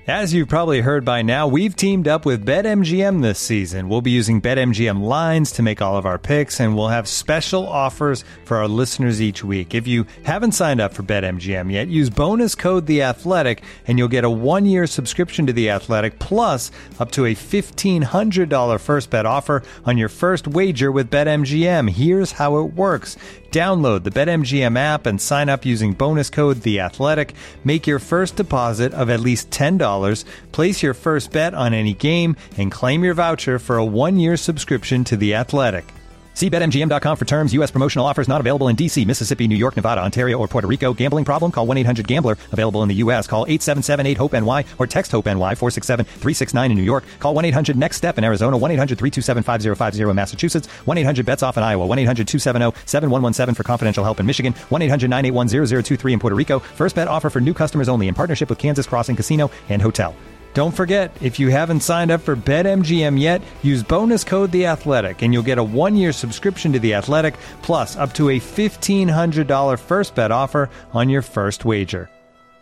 As you've probably heard by now, we've teamed up with BetMGM this season. We'll be using BetMGM lines to make all of our picks, and we'll have special offers for our listeners each week. If you haven't signed up for BetMGM yet, use bonus code The Athletic, and you'll get a 1-year subscription to The Athletic, plus up to a $1,500 first bet offer on your first wager with BetMGM. Here's how it works. Download the BetMGM app and sign up using bonus code The Athletic. Make your first deposit of at least $10. Place your first bet on any game and claim your voucher for a 1-year subscription to The Athletic. See BetMGM.com for terms. U.S. promotional offers not available in D.C., Mississippi, New York, Nevada, Ontario, or Puerto Rico. Gambling problem? Call 1-800-GAMBLER. Available in the U.S. Call 877-8-HOPE-NY or text HOPE-NY 467-369 in New York. Call 1-800-NEXT-STEP in Arizona. 1-800-327-5050 in Massachusetts. 1-800-BETS-OFF in Iowa. 1-800-270-7117 for confidential help in Michigan. 1-800-981-0023 in Puerto Rico. First bet offer for new customers only in partnership with Kansas Crossing Casino and Hotel. Don't forget, if you haven't signed up for BetMGM yet, use bonus code The Athletic, and you'll get a 1-year subscription to The Athletic, plus up to a $1,500 first bet offer on your first wager.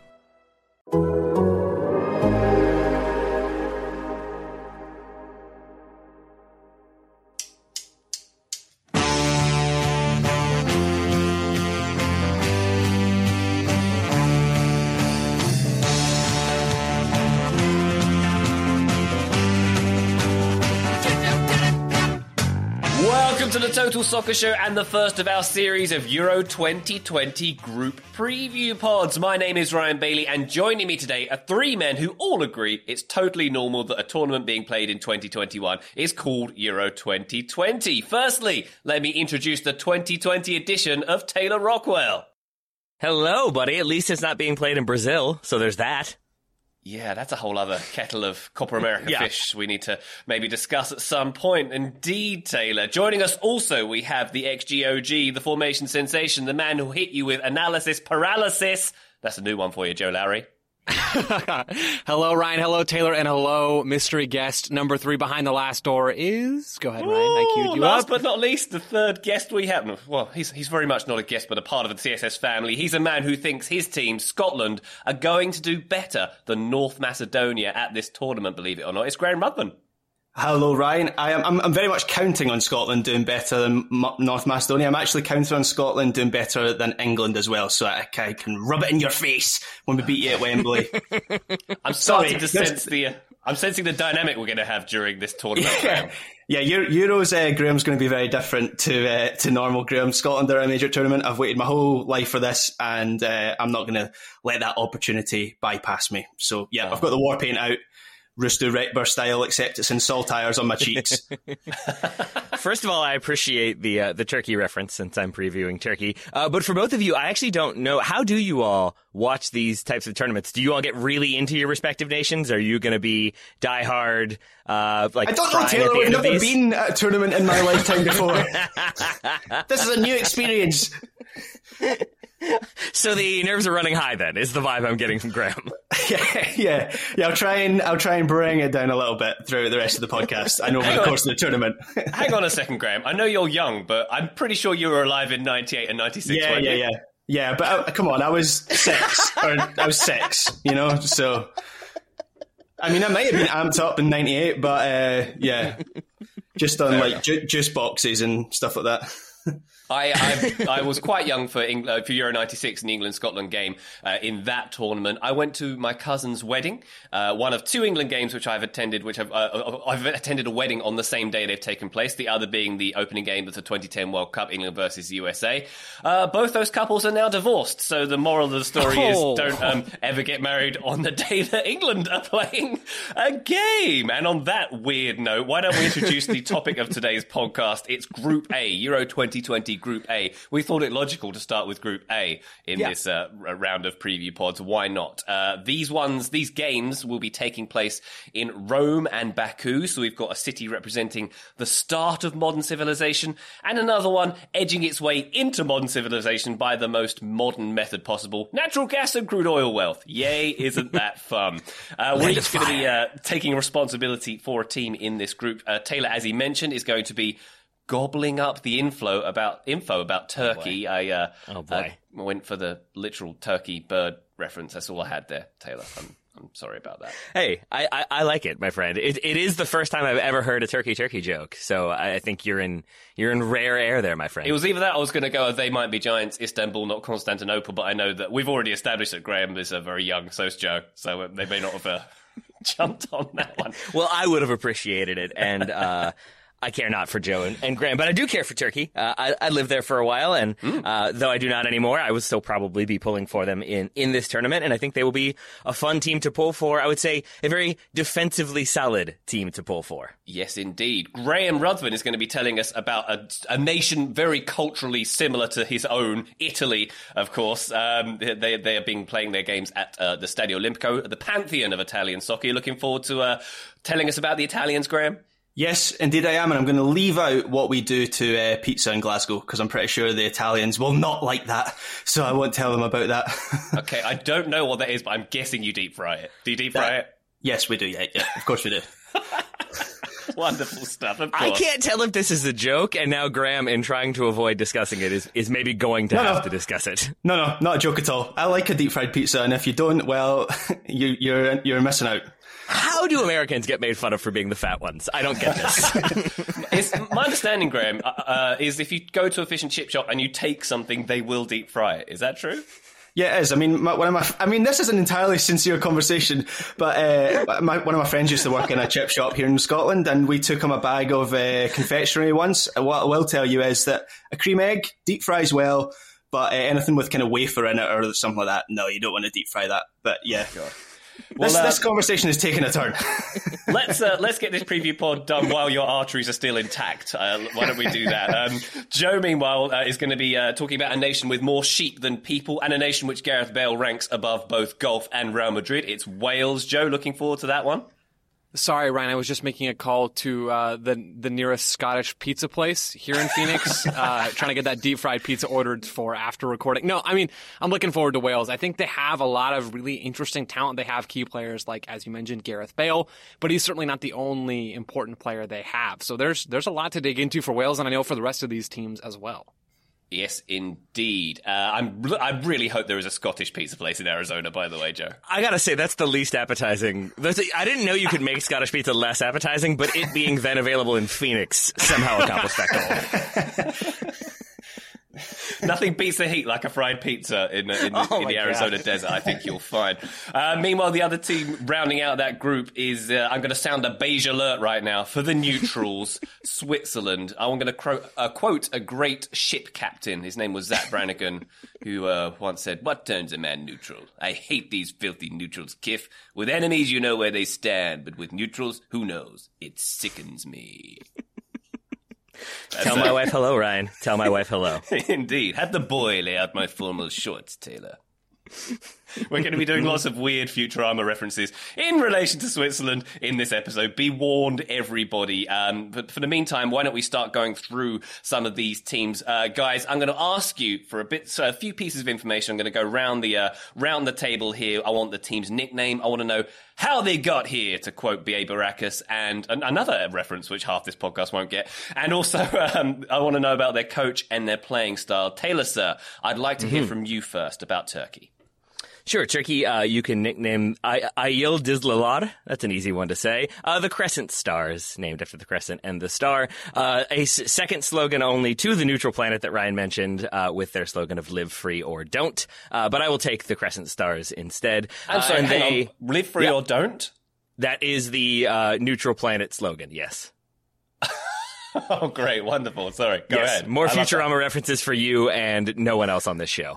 To the Total Soccer Show and the first of our series of Euro 2020 group preview pods. My name is Ryan Bailey, and joining me today are three men who all agree it's totally normal that a tournament being played in 2021 is called Euro 2020. Firstly, let me introduce the 2020 edition of Taylor Rockwell. Hello, buddy. At least it's not being played in Brazil, so there's that. Yeah, that's a whole other kettle of Copa America fish we need to maybe discuss at some point. Indeed, Taylor. Joining us also, we have the XGOG, the formation sensation, the man who hit you with analysis paralysis. That's a new one for you, Joe Lowry. Hello, Ryan. Hello, Taylor. And hello, mystery guest number 3 behind the last door is... Go ahead, Ryan. I queued you last up. but not least, the third guest we have. Well, he's very much not a guest, but a part of the CSS family. He's a man who thinks his team, Scotland, are going to do better than North Macedonia at this tournament, believe it or not. It's Graham Rudman. Hello, Ryan. I'm very much counting on Scotland doing better than North Macedonia. I'm actually counting on Scotland doing better than England as well, so I can rub it in your face when we beat you at Wembley. I'm starting to sense I'm sensing the dynamic we're going to have during this tournament. Yeah, Euros, Graham's going to be very different to normal Graham. Scotland are a major tournament. I've waited my whole life for this, and I'm not going to let that opportunity bypass me. So, yeah, I've got the war paint out. Rustu Rekber style, except it's in saltires on my cheeks. First of all, I appreciate the Turkey reference since I'm previewing Turkey. But for both of you, I actually don't know. How do you all watch these types of tournaments? Do you all get really into your respective nations? Are you going to be diehard? I don't know, Taylor. I've never been at a tournament in my lifetime before. This is a new experience. So the nerves are running high then, is the vibe I'm getting from Graham. Yeah. I'll try and bring it down a little bit throughout the rest of the podcast. I know over the course of the tournament. Hang on a second, Graham. I know you're young, but I'm pretty sure you were alive in 98 and 96. Yeah, but come on, I was 6, you know, so... I mean, I might have been amped up in 98, but just on juice boxes and stuff like that. I was quite young for Euro 96 in the England-Scotland game in that tournament. I went to my cousin's wedding, one of 2 England games which I've attended, I've attended a wedding on the same day they've taken place, the other being the opening game of the 2010 World Cup, England versus USA. Both those couples are now divorced, so the moral of the story is don't ever get married on the day that England are playing a game. And on that weird note, why don't we introduce the topic of today's podcast? It's Group A, Euro 2020 Group A. We thought it logical to start with Group A in this round of preview pods. Why not? These games will be taking place in Rome and Baku. So we've got a city representing the start of modern civilization and another one edging its way into modern civilization by the most modern method possible. Natural gas and crude oil wealth. Yay, isn't that fun? We're each going to be taking responsibility for a team in this group. Taylor, as he mentioned, is going to be gobbling up the info about Turkey. I went for the literal turkey bird reference. That's all I had there, Taylor. I'm sorry about that. Hey, I like it, my friend. It is the first time I've ever heard a turkey joke, so I think you're in rare air there, my friend. It was either that I was going to go, they might be giants, Istanbul, not Constantinople, but I know that we've already established that Graham is very young, so is Joe, so they may not have jumped on that one. Well, I would have appreciated it, and I care not for Joe and Graham, but I do care for Turkey. I lived there for a while, and though I do not anymore, I would still probably be pulling for them in this tournament, and I think they will be a fun team to pull for. I would say a very defensively solid team to pull for. Yes, indeed. Graham Ruthven is going to be telling us about a nation very culturally similar to his own, Italy, of course. They are playing their games at the Stadio Olimpico, the pantheon of Italian soccer. You're looking forward to telling us about the Italians, Graham? Yes, indeed I am, and I'm going to leave out what we do to pizza in Glasgow, because I'm pretty sure the Italians will not like that, so I won't tell them about that. Okay, I don't know what that is, but I'm guessing you deep fry it. Do you deep fry it? Yes, we do, yeah, of course we do. Wonderful stuff, of course. I can't tell if this is a joke, and now Graham, in trying to avoid discussing it, is maybe going to have to discuss it. No, not a joke at all. I like a deep fried pizza, and if you don't, well, you're missing out. How do Americans get made fun of for being the fat ones? I don't get this. My understanding, Graham, is if you go to a fish and chip shop and you take something, they will deep fry it. Is that true? Yeah, it is. I mean, this is an entirely sincere conversation, but one of my friends used to work in a chip shop here in Scotland, and we took him a bag of confectionery once. What I will tell you is that a cream egg deep fries well, but anything with kind of wafer in it or something like that, no, you don't want to deep fry that. But yeah. God. This conversation is taking a turn. Let's get this preview pod done while your arteries are still intact. Why don't we do that? Joe, meanwhile, is going to be talking about a nation with more sheep than people, and a nation which Gareth Bale ranks above both golf and Real Madrid. It's Wales. Joe, looking forward to that one? Sorry, Ryan, I was just making a call to the nearest Scottish pizza place here in Phoenix, trying to get that deep-fried pizza ordered for after recording. No, I mean, I'm looking forward to Wales. I think they have a lot of really interesting talent. They have key players like, as you mentioned, Gareth Bale, but he's certainly not the only important player they have. So there's a lot to dig into for Wales, and I know for the rest of these teams as well. Yes, indeed. I really hope there is a Scottish pizza place in Arizona, by the way, Joe. I gotta say, that's the least appetizing. I didn't know you could make Scottish pizza less appetizing, but it being then available in Phoenix somehow accomplished that goal. Nothing beats the heat like a fried pizza in the Arizona desert, I think you'll find. Meanwhile, the other team rounding out that group is, I'm going to sound a beige alert right now, for the neutrals, Switzerland. I'm going to quote a great ship captain. His name was Zach Brannigan, who once said, "What turns a man neutral? I hate these filthy neutrals, Kiff. With enemies, you know where they stand, but with neutrals, who knows? It sickens me." Tell my wife hello, Ryan. Tell my wife hello. Indeed. Have the boy lay out my formal shorts, Taylor. We're going to be doing lots of weird Futurama references in relation to Switzerland in this episode. Be warned, everybody. But for the meantime, why don't we start going through some of these teams? Guys, I'm going to ask you for a few pieces of information. I'm going to go round the table here. I want the team's nickname. I want to know how they got here, to quote B.A. Baracus, and another reference which half this podcast won't get. And also, I want to know about their coach and their playing style. Taylor, sir, I'd like to hear from you first about Turkey. Sure, Turkey, you can nickname Ayil Dizlalar. That's an easy one to say. The Crescent Stars, named after the Crescent and the Star. A second slogan only to the neutral planet that Ryan mentioned, with their slogan of live free or don't. But I will take the Crescent Stars instead. I'm sorry, hang on. Live free or don't? That is the neutral planet slogan, yes. Oh, great. Wonderful. Sorry. Go ahead. More Futurama references for you and no one else on this show.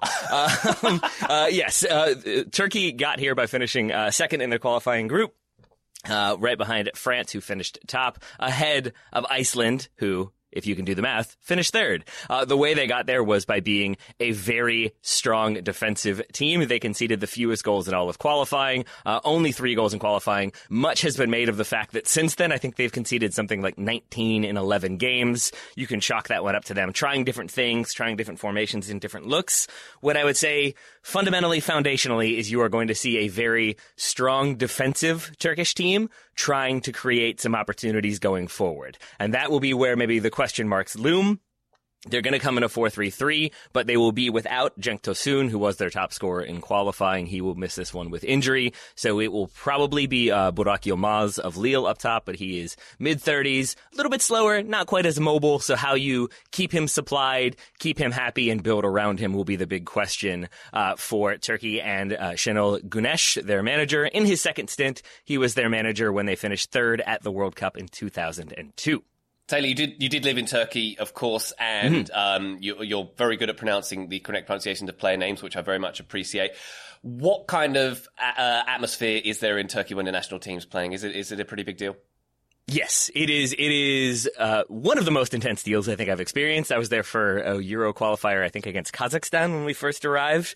Yes. Turkey got here by finishing second in their qualifying group, right behind France, who finished top, ahead of Iceland, who, if you can do the math, finished third. The way they got there was by being a very strong defensive team. They conceded the fewest goals in all of qualifying, only 3 goals in qualifying. Much has been made of the fact that since then, I think they've conceded something like 19 in 11 games. You can chalk that one up to them trying different things, trying different formations and different looks. What I would say fundamentally, foundationally, is you are going to see a very strong defensive Turkish team trying to create some opportunities going forward. And that will be where maybe the question marks loom. They're going to come in a 4-3-3, but they will be without Cenk Tosun, who was their top scorer in qualifying. He will miss this one with injury, so it will probably be Burak Yilmaz of Lille up top, but he is mid-30s, a little bit slower, not quite as mobile, so how you keep him supplied, keep him happy, and build around him will be the big question for Turkey. And Şenol Güneş, their manager, in his second stint, he was their manager when they finished third at the World Cup in 2002. Taylor, you did live in Turkey, of course, and you're very good at pronouncing the correct pronunciation of player names, which I very much appreciate. What kind of atmosphere is there in Turkey when the national team's playing? Is it a pretty big deal? Yes, it is. It is one of the most intense deals I think I've experienced. I was there for a Euro qualifier, I think, against Kazakhstan when we first arrived.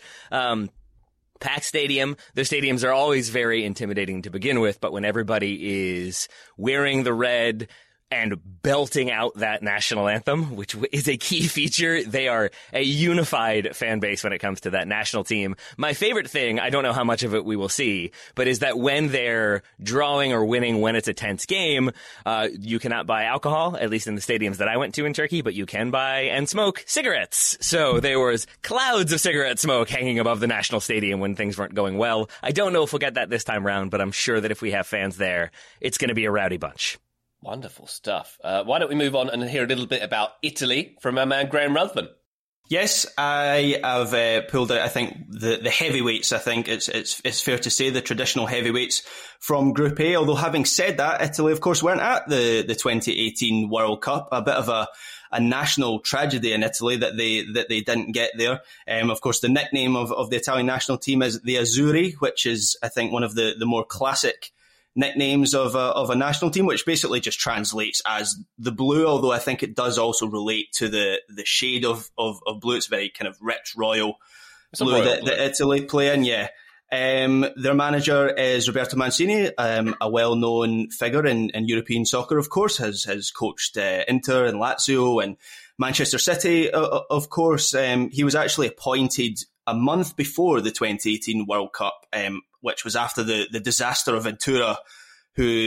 Packed stadium. Their stadiums are always very intimidating to begin with, but when everybody is wearing the red and belting out that national anthem, which is a key feature, they are a unified fan base when it comes to that national team. My favorite thing, I don't know how much of it we will see, but is that when they're drawing or winning, when it's a tense game, you cannot buy alcohol, at least in the stadiums that I went to in Turkey, but you can buy and smoke cigarettes. So there was clouds of cigarette smoke hanging above the national stadium when things weren't going well. I don't know if we'll get that this time around, but I'm sure that if we have fans there, it's going to be a rowdy bunch. Wonderful stuff. Why don't we move on and hear a little bit about Italy from our man Graham Ruthven? Yes, I have pulled out, I think, the heavyweights. I think it's fair to say the traditional heavyweights from Group A. Although having said that, Italy, of course, weren't at the 2018 World Cup. A bit of a national tragedy in Italy that they didn't get there. Of course, the nickname of the Italian national team is the Azzurri, which is, I think, one of the more classic nicknames of a national team, which basically just translates as the blue, although I think it does also relate to the shade of blue. It's very kind of rich, royal blue that Italy play in, yeah. Their manager is Roberto Mancini, a well-known figure in European soccer, of course, has coached Inter and Lazio and Manchester City, of course. He was actually appointed a month before the 2018 World Cup, which was after the disaster of Ventura, who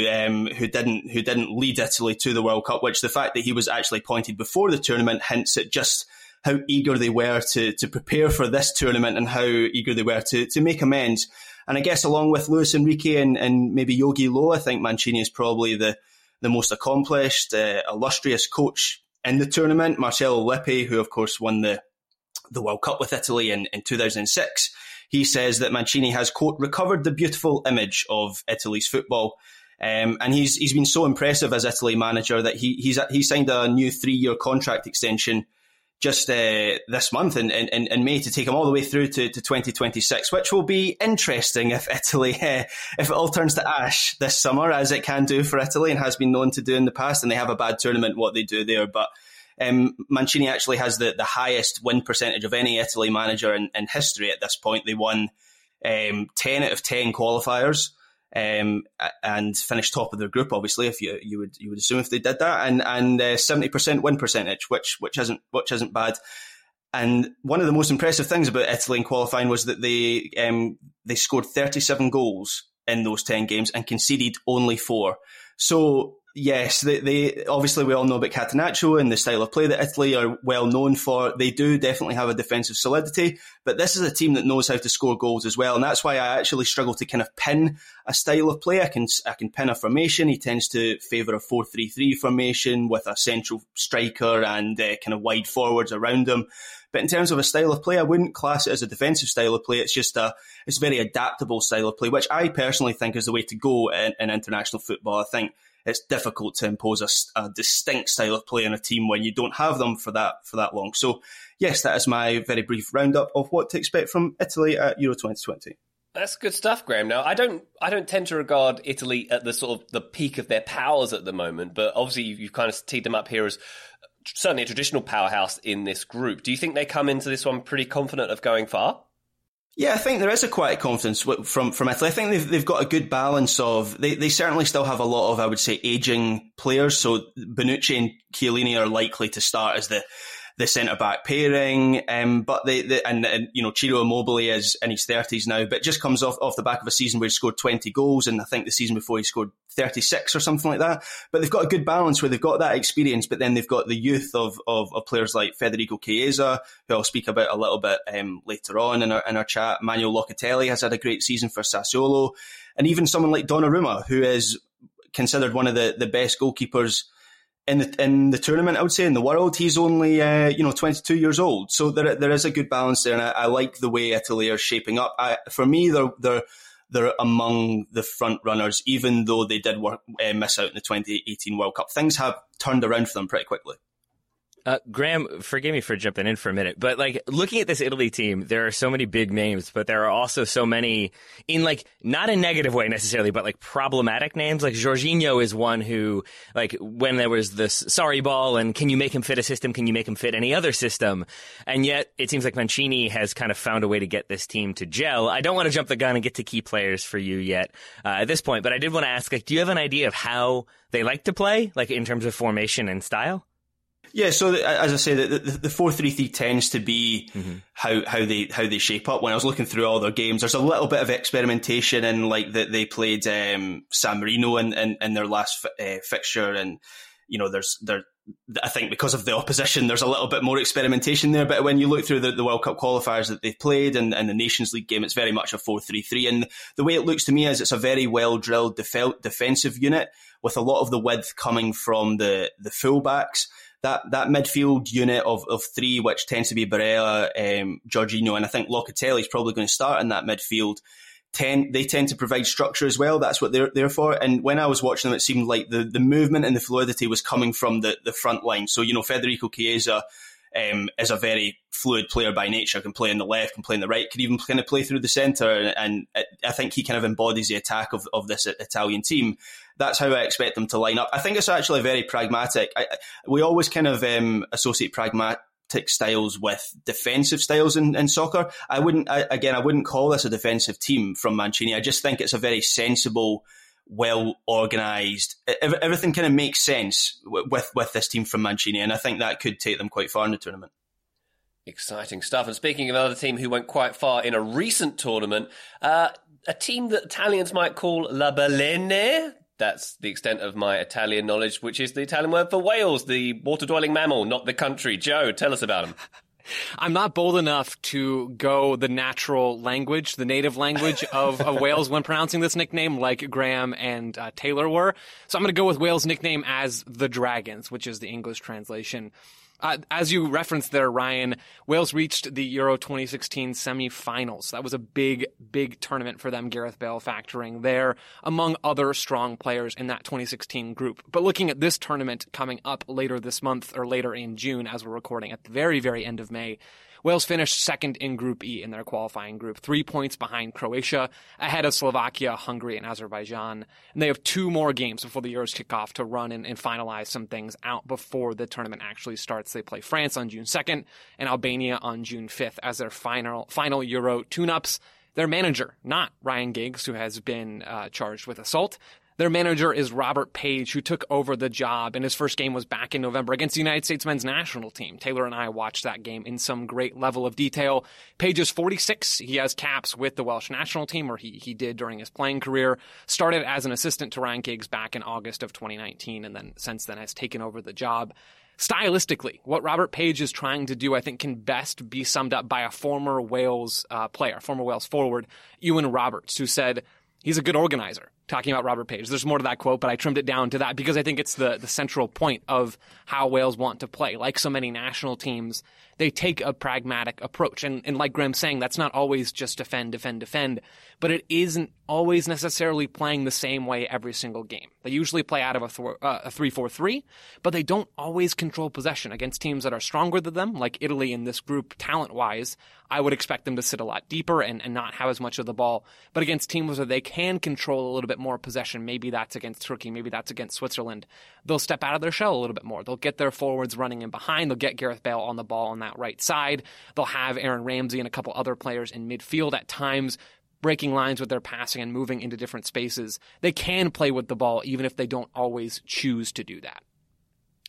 didn't lead Italy to the World Cup, which the fact that he was actually appointed before the tournament hints at just how eager they were to prepare for this tournament and how eager they were to make amends. And I guess along with Luis Enrique and maybe Yogi Low, I think Mancini is probably the most accomplished, illustrious coach in the tournament. Marcello Lippi, who of course won the World Cup with Italy in 2006, he says that Mancini has, quote, recovered the beautiful image of Italy's football. And he's been so impressive as Italy manager that he signed a new 3-year contract extension just this month in May to take him all the way through to 2026, which will be interesting if Italy, if it all turns to ash this summer, as it can do for Italy and has been known to do in the past, and they have a bad tournament, what they do there. But Mancini actually has the highest win percentage of any Italy manager in history at this point. They won 10 out of 10 qualifiers and finished top of their group, obviously, if you would assume if they did that, and 70% win percentage, which isn't bad. And one of the most impressive things about Italy in qualifying was that they scored 37 goals in those 10 games and conceded only 4. So yes, they obviously, we all know about Catenaccio and the style of play that Italy are well known for. They do definitely have a defensive solidity, but this is a team that knows how to score goals as well, and that's why I actually struggle to kind of pin a style of play. I can pin a formation. He tends to favour a 4-3-3 formation with a central striker and kind of wide forwards around him. But in terms of a style of play, I wouldn't class it as a defensive style of play. It's just it's a very adaptable style of play, which I personally think is the way to go in international football. I think it's difficult to impose a distinct style of play on a team when you don't have them for that long. So yes, that is my very brief roundup of what to expect from Italy at Euro 2020. That's good stuff, Graham. Now, I don't tend to regard Italy at the sort of the peak of their powers at the moment, but obviously you've kind of teed them up here as certainly a traditional powerhouse in this group. Do you think they come into this one pretty confident of going far? Yeah, I think there is a quiet confidence from Italy. I think they've got a good balance of, they certainly still have a lot of, I would say, aging players. So Bonucci and Chiellini are likely to start as the the centre-back pairing, but and you know, Ciro Immobile is in his 30s now, but just comes off the back of a season where he scored 20 goals, and I think the season before he scored 36 or something like that. But they've got a good balance where they've got that experience, but then they've got the youth of players like Federico Chiesa, who I'll speak about a little bit later on in our chat. Manuel Locatelli has had a great season for Sassuolo, and even someone like Donnarumma, who is considered one of the best goalkeepers in the tournament, I would say, in the world. He's only 22 years old, so there is a good balance there, and I like the way Italy are shaping up. For me, they're among the front runners, even though they did miss out in the 2018 World Cup. Things have turned around for them pretty quickly. Graham, forgive me for jumping in for a minute, but like looking at this Italy team, there are so many big names, but there are also so many in like not a negative way necessarily, but like problematic names. Like Jorginho is one who, like, when there was this sorry ball and can you make him fit a system? Can you make him fit any other system? And yet it seems like Mancini has kind of found a way to get this team to gel. I don't want to jump the gun and get to key players for you yet at this point, but I did want to ask, like, do you have an idea of how they like to play, like in terms of formation and style? Yeah, so as I say, the 4-3-3 tends to be how they shape up. When I was looking through all their games, there's a little bit of experimentation in, like, that they played San Marino in their last fixture, and you know, I think because of the opposition, there's a little bit more experimentation there. But when you look through the World Cup qualifiers that they've played and the Nations League game, it's very much a 4-3-3. And the way it looks to me is it's a very well drilled defensive unit with a lot of the width coming from the fullbacks. That midfield unit of three, which tends to be Barella, Jorginho, and I think Locatelli is probably going to start in that midfield. They tend to provide structure as well. That's what they're there for. And when I was watching them, it seemed like the movement and the fluidity was coming from the front line. So, you know, Federico Chiesa is a very fluid player by nature, can play on the left, can play on the right, can even kind of play through the centre. And I think he kind of embodies the attack of this Italian team. That's how I expect them to line up. I think it's actually very pragmatic. We always kind of associate pragmatic styles with defensive styles in soccer. I wouldn't call this a defensive team from Mancini. I just think it's a very sensible, well organised. Everything kind of makes sense with this team from Mancini, and I think that could take them quite far in the tournament. Exciting stuff. And speaking of another team who went quite far in a recent tournament, a team that Italians might call La Baleine. That's the extent of my Italian knowledge, which is the Italian word for whales, the water-dwelling mammal, not the country. Joe, tell us about them. I'm not bold enough to go the natural language, the native language of Wales when pronouncing this nickname, like Graham and Taylor were. So I'm going to go with Wales' nickname as the Dragons, which is the English translation. As you referenced there, Ryan, Wales reached the Euro 2016 semi-finals. That was a big, big tournament for them, Gareth Bale factoring there, among other strong players in that 2016 group. But looking at this tournament coming up later this month, or later in June, as we're recording at the very, very end of May, Wales finished second in Group E in their qualifying group, 3 points behind Croatia, ahead of Slovakia, Hungary, and Azerbaijan. And they have 2 more games before the Euros kick off to run and finalize some things out before the tournament actually starts. They play France on June 2nd and Albania on June 5th as their final Euro tune-ups. Their manager, not Ryan Giggs, who has been charged with assault. Their manager is Robert Page, who took over the job, and his first game was back in November against the United States men's national team. Taylor and I watched that game in some great level of detail. Page is 46. He has caps with the Welsh national team, or he did during his playing career. Started as an assistant to Ryan Giggs back in August of 2019, and then since then has taken over the job. Stylistically, what Robert Page is trying to do, I think, can best be summed up by a former Wales player, former Wales forward, Ewan Roberts, who said he's a good organizer. Talking about Robert Page. There's more to that quote, but I trimmed it down to that because I think it's the central point of how Wales want to play. Like so many national teams, they take a pragmatic approach. And like Graham's saying, that's not always just defend, but it isn't always necessarily playing the same way every single game. They usually play out of a 3-4-3, but they don't always control possession against teams that are stronger than them, like Italy in this group talent-wise. I would expect them to sit a lot deeper and not have as much of the ball. But against teams where they can control a little bit more possession, maybe that's against Turkey, maybe that's against Switzerland, they'll step out of their shell a little bit more. They'll get their forwards running in behind. They'll get Gareth Bale on the ball on that right side. They'll have Aaron Ramsey and a couple other players in midfield at times, breaking lines with their passing and moving into different spaces. They can play with the ball even if they don't always choose to do that.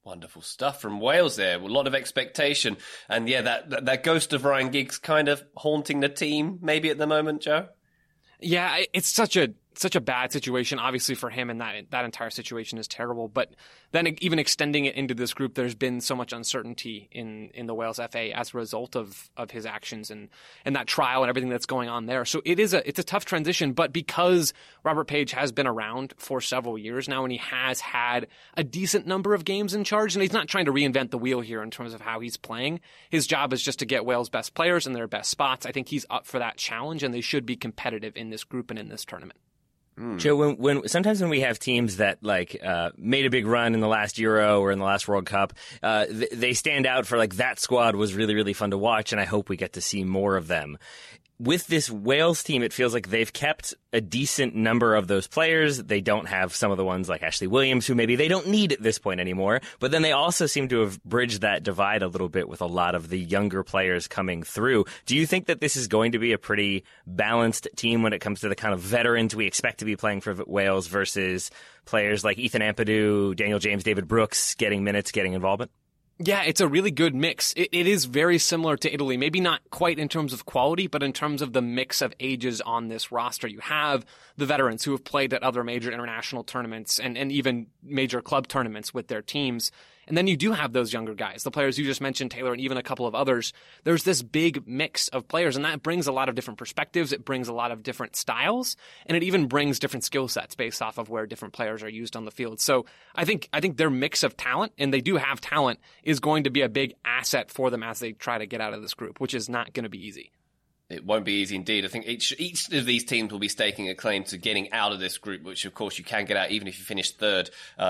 Wonderful stuff from Wales there. A lot of expectation. And yeah, that ghost of Ryan Giggs kind of haunting the team maybe at the moment, Joe? Yeah, it's such a bad situation, obviously, for him, and that entire situation is terrible. But then even extending it into this group, there's been so much uncertainty in the Wales FA as a result of his actions and that trial and everything that's going on there. So it's a tough transition, but because Robert Page has been around for several years now and he has had a decent number of games in charge, and he's not trying to reinvent the wheel here in terms of how he's playing. His job is just to get Wales' best players in their best spots. I think he's up for that challenge, and they should be competitive in this group and in this tournament. Joe, when sometimes when we have teams that made a big run in the last Euro or in the last World Cup, they stand out for that squad was really, really fun to watch, and I hope we get to see more of them. With this Wales team, it feels like they've kept a decent number of those players. They don't have some of the ones like Ashley Williams, who maybe they don't need at this point anymore. But then they also seem to have bridged that divide a little bit with a lot of the younger players coming through. Do you think that this is going to be a pretty balanced team when it comes to the kind of veterans we expect to be playing for Wales versus players like Ethan Ampadu, Daniel James, David Brooks getting minutes, getting involvement? Yeah, it's a really good mix. It is very similar to Italy, maybe not quite in terms of quality, but in terms of the mix of ages on this roster. You have the veterans who have played at other major international tournaments and even major club tournaments with their teams. And then you do have those younger guys, the players you just mentioned, Taylor, and even a couple of others. There's this big mix of players, and that brings a lot of different perspectives. It brings a lot of different styles, and it even brings different skill sets based off of where different players are used on the field. So I think their mix of talent, and they do have talent, is going to be a big asset for them as they try to get out of this group, which is not going to be easy. It won't be easy indeed. I think each of these teams will be staking a claim to getting out of this group, which of course you can get out even if you finish third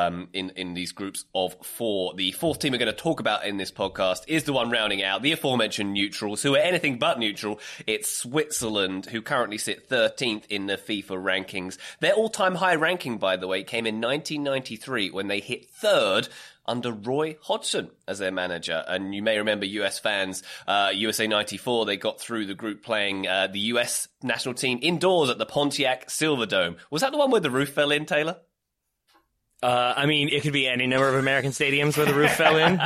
in these groups of four. The fourth team we're going to talk about in this podcast is the one rounding out the aforementioned neutrals, who are anything but neutral. It's Switzerland, who currently sit 13th in the FIFA rankings. Their all-time high ranking, by the way, came in 1993 when they hit third under Roy Hodgson as their manager. And you may remember US fans, USA 94, they got through the group playing the US national team indoors at the Pontiac Silverdome. Was that the one where the roof fell in, Taylor? It could be any number of American stadiums where the roof fell in.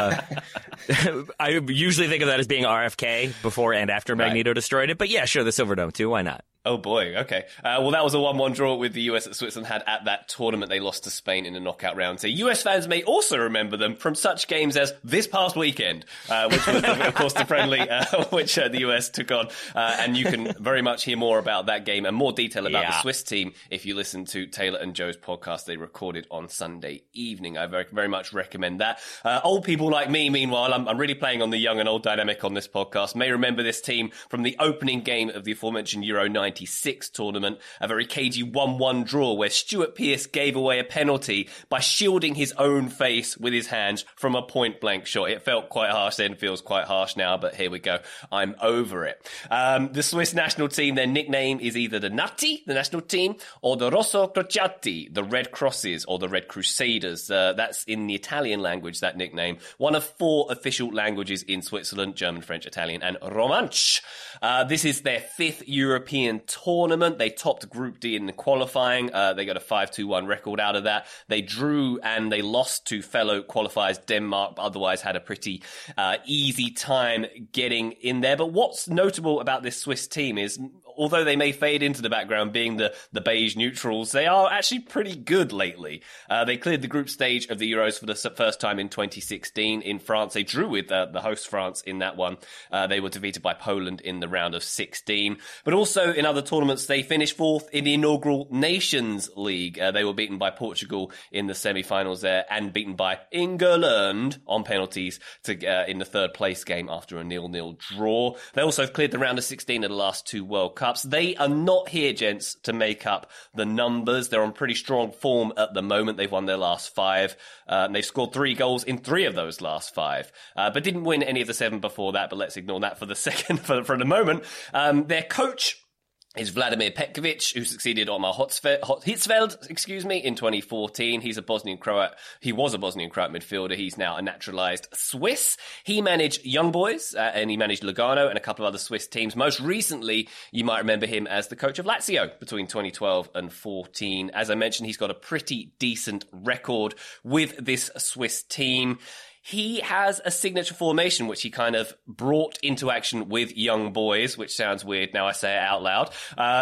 I usually think of that as being RFK before and after Magneto destroyed it. But yeah, sure, the Silverdome too. Why not? Oh boy, okay. Well, that was a 1-1 draw with the US that Switzerland had at that tournament. They lost to Spain in the knockout round. So US fans may also remember them from such games as this past weekend, which was, of course, the friendly which the US took on. And you can very much hear more about that game and more detail about the Swiss team if you listen to Taylor and Joe's podcast they recorded on Sunday evening. I very, very much recommend that. Old people like me, meanwhile, I'm really playing on the young and old dynamic on this podcast, may remember this team from the opening game of the aforementioned Euro 96 tournament, a very cagey 1-1 draw where Stuart Pearce gave away a penalty by shielding his own face with his hands from a point-blank shot. It felt quite harsh then, feels quite harsh now, but here we go. I'm over it. The Swiss national team, their nickname is either the Nati, the national team, or the Rosso Crociati, the Red Crosses, or the Red Crusaders. That's in the Italian language, that nickname. One of 4 official languages in Switzerland: German, French, Italian, and Romansh. This is their 5th European tournament. They topped Group D in the qualifying. They got a 5-2-1 record out of that. They drew and they lost to fellow qualifiers Denmark, but otherwise had a pretty easy time getting in there. But what's notable about this Swiss team is, although they may fade into the background being the beige neutrals, they are actually pretty good lately. They cleared the group stage of the Euros for the first time in 2016 in France. They drew with the host France in that one. They were defeated by Poland in the round of 16. But also in other tournaments, they finished 4th in the inaugural Nations League. They were beaten by Portugal in the semi-finals there and beaten by England on penalties in the 3rd place game after a 0-0 draw. They also cleared the round of 16 of the last 2 World Cups. They are not here, gents, to make up the numbers. They're on pretty strong form at the moment. They've won their last 5. They've scored 3 goals in 3 of those last 5, but didn't win any of the 7 before that. But let's ignore that for the moment. Their coach is Vladimir Petkovic, who succeeded Omar Hitzfeld, in 2014. He's a Bosnian Croat. He was a Bosnian Croat midfielder. He's now a naturalized Swiss. He managed Young Boys, and he managed Lugano and a couple of other Swiss teams. Most recently, you might remember him as the coach of Lazio between 2012 and 14. As I mentioned, he's got a pretty decent record with this Swiss team. He has a signature formation, which he kind of brought into action with Young Boys, which sounds weird now I say it out loud.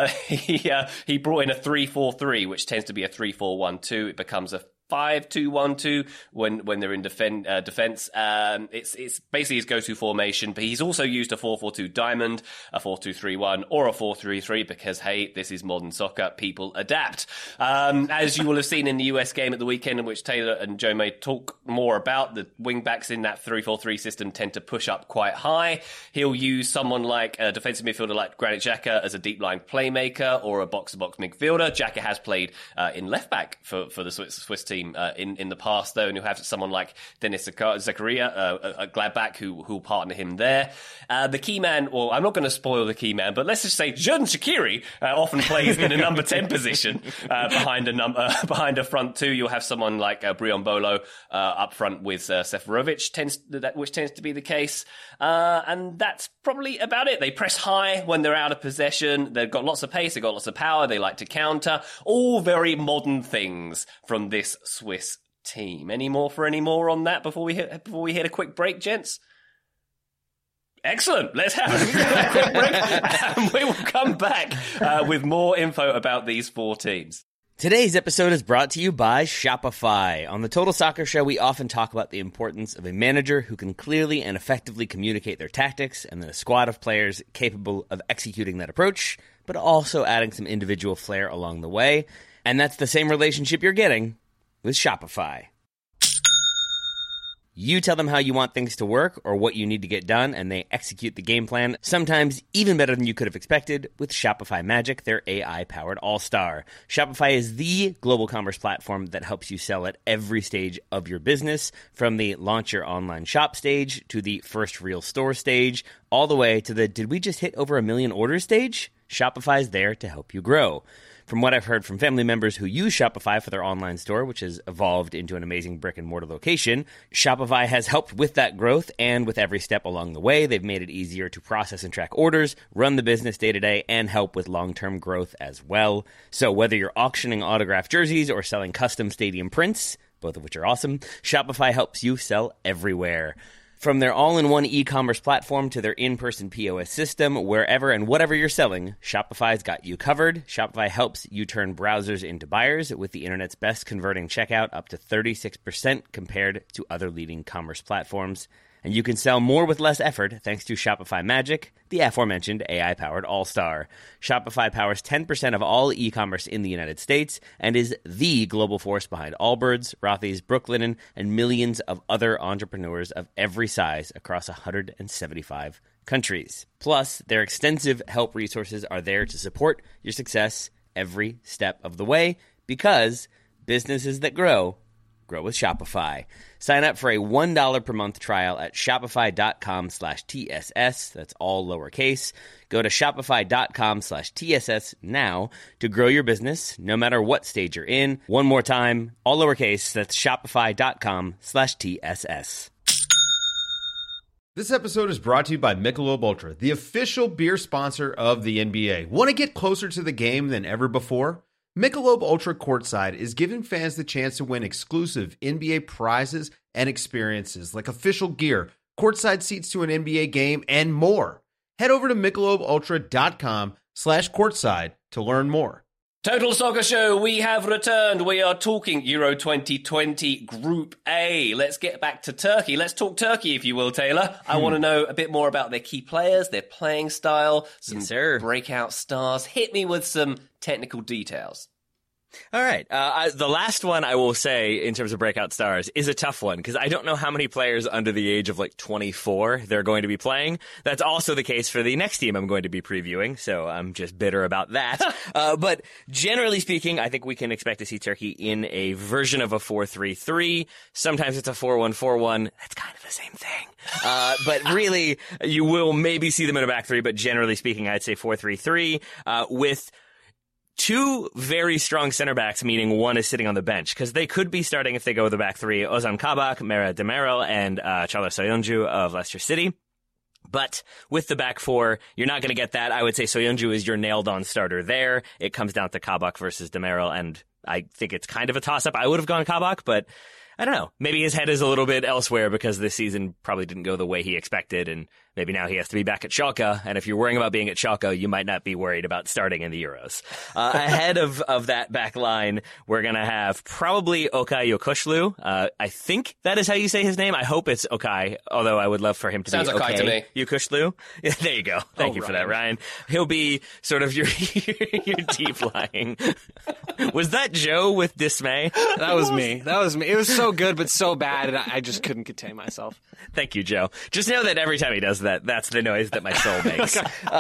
He brought in a 3-4-3, which tends to be a 3-4-1-2. It becomes a 5-2-1-2 when they're in defense. It's basically his go-to formation, but he's also used a 4-4-2 diamond, a 4-2-3-1, or a 4-3-3 because, hey, this is modern soccer. People adapt. As you will have seen in the US game at the weekend, in which Taylor and Joe may talk more about, the wing-backs in that 3-4-3 system tend to push up quite high. He'll use someone like a defensive midfielder like Granit Xhaka as a deep-line playmaker or a box-to-box midfielder. Xhaka has played in left-back for the Swiss team in the past, though, and you'll have someone like Denis Zakaria, a Gladbach, who'll partner him there. The key man, well, I'm not going to spoil the key man, but let's just say Xherdan Shaqiri often plays in a number 10 position behind a front two. You'll have someone like Brian Bolo up front with Seferovic, which tends to be the case. And that's probably about it. They press high when they're out of possession. They've got lots of pace. They've got lots of power. They like to counter. All very modern things from this Swiss team. Any more on that before we hit a quick break, gents? Excellent. Let's have a quick break, and we will come back with more info about these four teams. Today's episode is brought to you by Shopify. On the Total Soccer Show, we often talk about the importance of a manager who can clearly and effectively communicate their tactics, and then a squad of players capable of executing that approach, but also adding some individual flair along the way. And that's the same relationship you're getting with Shopify. You tell them how you want things to work or what you need to get done, and they execute the game plan, sometimes even better than you could have expected, with Shopify Magic, their AI-powered all-star. Shopify is the global commerce platform that helps you sell at every stage of your business, from the launch your online shop stage to the first real store stage, all the way to the did we just hit over 1 million orders stage? Shopify's there to help you grow. From what I've heard from family members who use Shopify for their online store, which has evolved into an amazing brick-and-mortar location, Shopify has helped with that growth, and with every step along the way, they've made it easier to process and track orders, run the business day-to-day, and help with long-term growth as well. So whether you're auctioning autographed jerseys or selling custom stadium prints, both of which are awesome, Shopify helps you sell everywhere. From their all-in-one e-commerce platform to their in-person POS system, wherever and whatever you're selling, Shopify's got you covered. Shopify helps you turn browsers into buyers with the internet's best converting checkout, up to 36% compared to other leading commerce platforms. And you can sell more with less effort thanks to Shopify Magic, the aforementioned AI-powered all-star. Shopify powers 10% of all e-commerce in the United States and is the global force behind Allbirds, Rothy's, Brooklinen, and millions of other entrepreneurs of every size across 175 countries. Plus, their extensive help resources are there to support your success every step of the way, because businesses that grow with Shopify. Sign up for a $1 per month trial at shopify.com/TSS. That's all lowercase. Go to shopify.com/TSS now to grow your business, no matter what stage you're in. One more time, all lowercase. That's shopify.com/TSS. This episode is brought to you by Michelob Ultra, the official beer sponsor of the NBA. Want to get closer to the game than ever before? Michelob Ultra Courtside is giving fans the chance to win exclusive NBA prizes and experiences like official gear, courtside seats to an NBA game, and more. Head over to MichelobUltra.com/courtside to learn more. Total Soccer Show, we have returned. We are talking Euro 2020 Group A. Let's get back to Turkey. Let's talk Turkey, if you will, Taylor. I want to know a bit more about their key players, their playing style, some breakout stars. Hit me with some technical details. All right. The last one I will say in terms of breakout stars is a tough one because I don't know how many players under the age of like 24 they're going to be playing. That's also the case for the next team I'm going to be previewing, so I'm just bitter about that. But generally speaking, I think we can expect to see Turkey in a version of a 4-3-3. Sometimes it's a 4-1-4-1. That's kind of the same thing. But really, you will maybe see them in a back three, but generally speaking, I'd say 4-3-3 with two very strong center backs, meaning one is sitting on the bench, because they could be starting, if they go with the back three, Ozan Kabak, Merah Demiral, and Çağlar Soyuncu of Leicester City. But with the back four, you're not going to get that. I would say Soyuncu is your nailed-on starter there. It comes down to Kabak versus Demiral, and I think it's kind of a toss-up. I would have gone Kabak, but I don't know. Maybe his head is a little bit elsewhere because this season probably didn't go the way he expected, and maybe now he has to be back at Schalke. And if you're worrying about being at Schalke, you might not be worried about starting in the Euros. Ahead of that back line, we're going to have probably Okay Yokushlu. I think that is how you say his name. I hope it's Okay, although I would love for him to Sounds be okay to me. Yokushlu. Yeah, there you go. Thank you for that, Ryan. He'll be sort of your deep lying. Was that Joe with dismay? That was me. It was so good, but so bad, and I just couldn't contain myself. Thank you, Joe. Just know that every time he does that, that's the noise that my soul makes.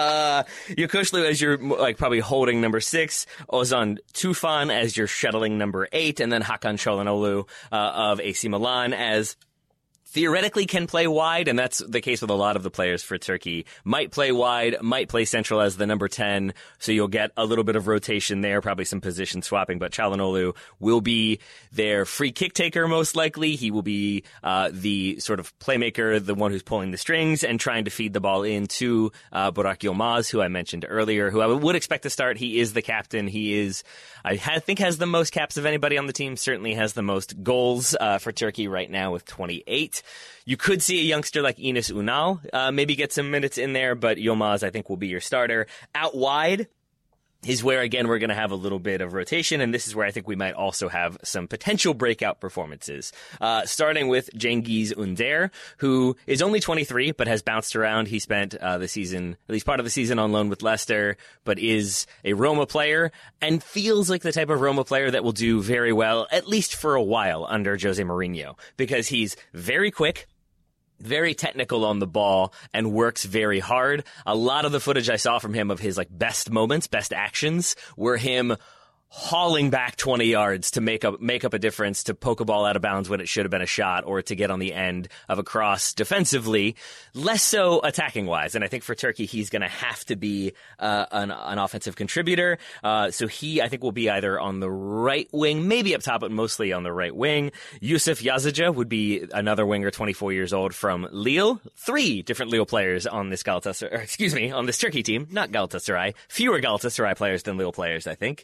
Yokushlu as your probably holding number 6, Ozan Tufan as your shuttling number 8, and then Hakan Çalhanoğlu of AC Milan as theoretically can play wide, and that's the case with a lot of the players for Turkey. Might play wide, might play central as the number 10, so you'll get a little bit of rotation there, probably some position swapping, but Çalhanoğlu will be their free kick taker most likely. He will be the sort of playmaker, the one who's pulling the strings and trying to feed the ball into Burak Yilmaz, who I mentioned earlier, who I would expect to start. He is the captain. He is, I think, has the most caps of anybody on the team, certainly has the most goals for Turkey right now with 28. You could see a youngster like Enes Ünal maybe get some minutes in there, but Yilmaz, I think, will be your starter. Out wide is where, again, we're going to have a little bit of rotation, and this is where I think we might also have some potential breakout performances. Starting with Cengiz Ünder, who is only 23, but has bounced around. He spent the season, at least part of the season, on loan with Leicester, but is a Roma player, and feels like the type of Roma player that will do very well, at least for a while, under Jose Mourinho, because he's very quick, very technical on the ball, and works very hard. A lot of the footage I saw from him of his best moments, best actions, were him hauling back 20 yards to make up a difference, to poke a ball out of bounds when it should have been a shot, or to get on the end of a cross defensively, less so attacking wise. And I think for Turkey, he's going to have to be an offensive contributor. So he, I think, will be either on the right wing, maybe up top, but mostly on the right wing. Yusuf Yazıcı would be another winger, 24 years old, from Lille. 3 different Lille players on this on this Turkey team, not Galatasaray. Fewer Galatasaray players than Lille players, I think.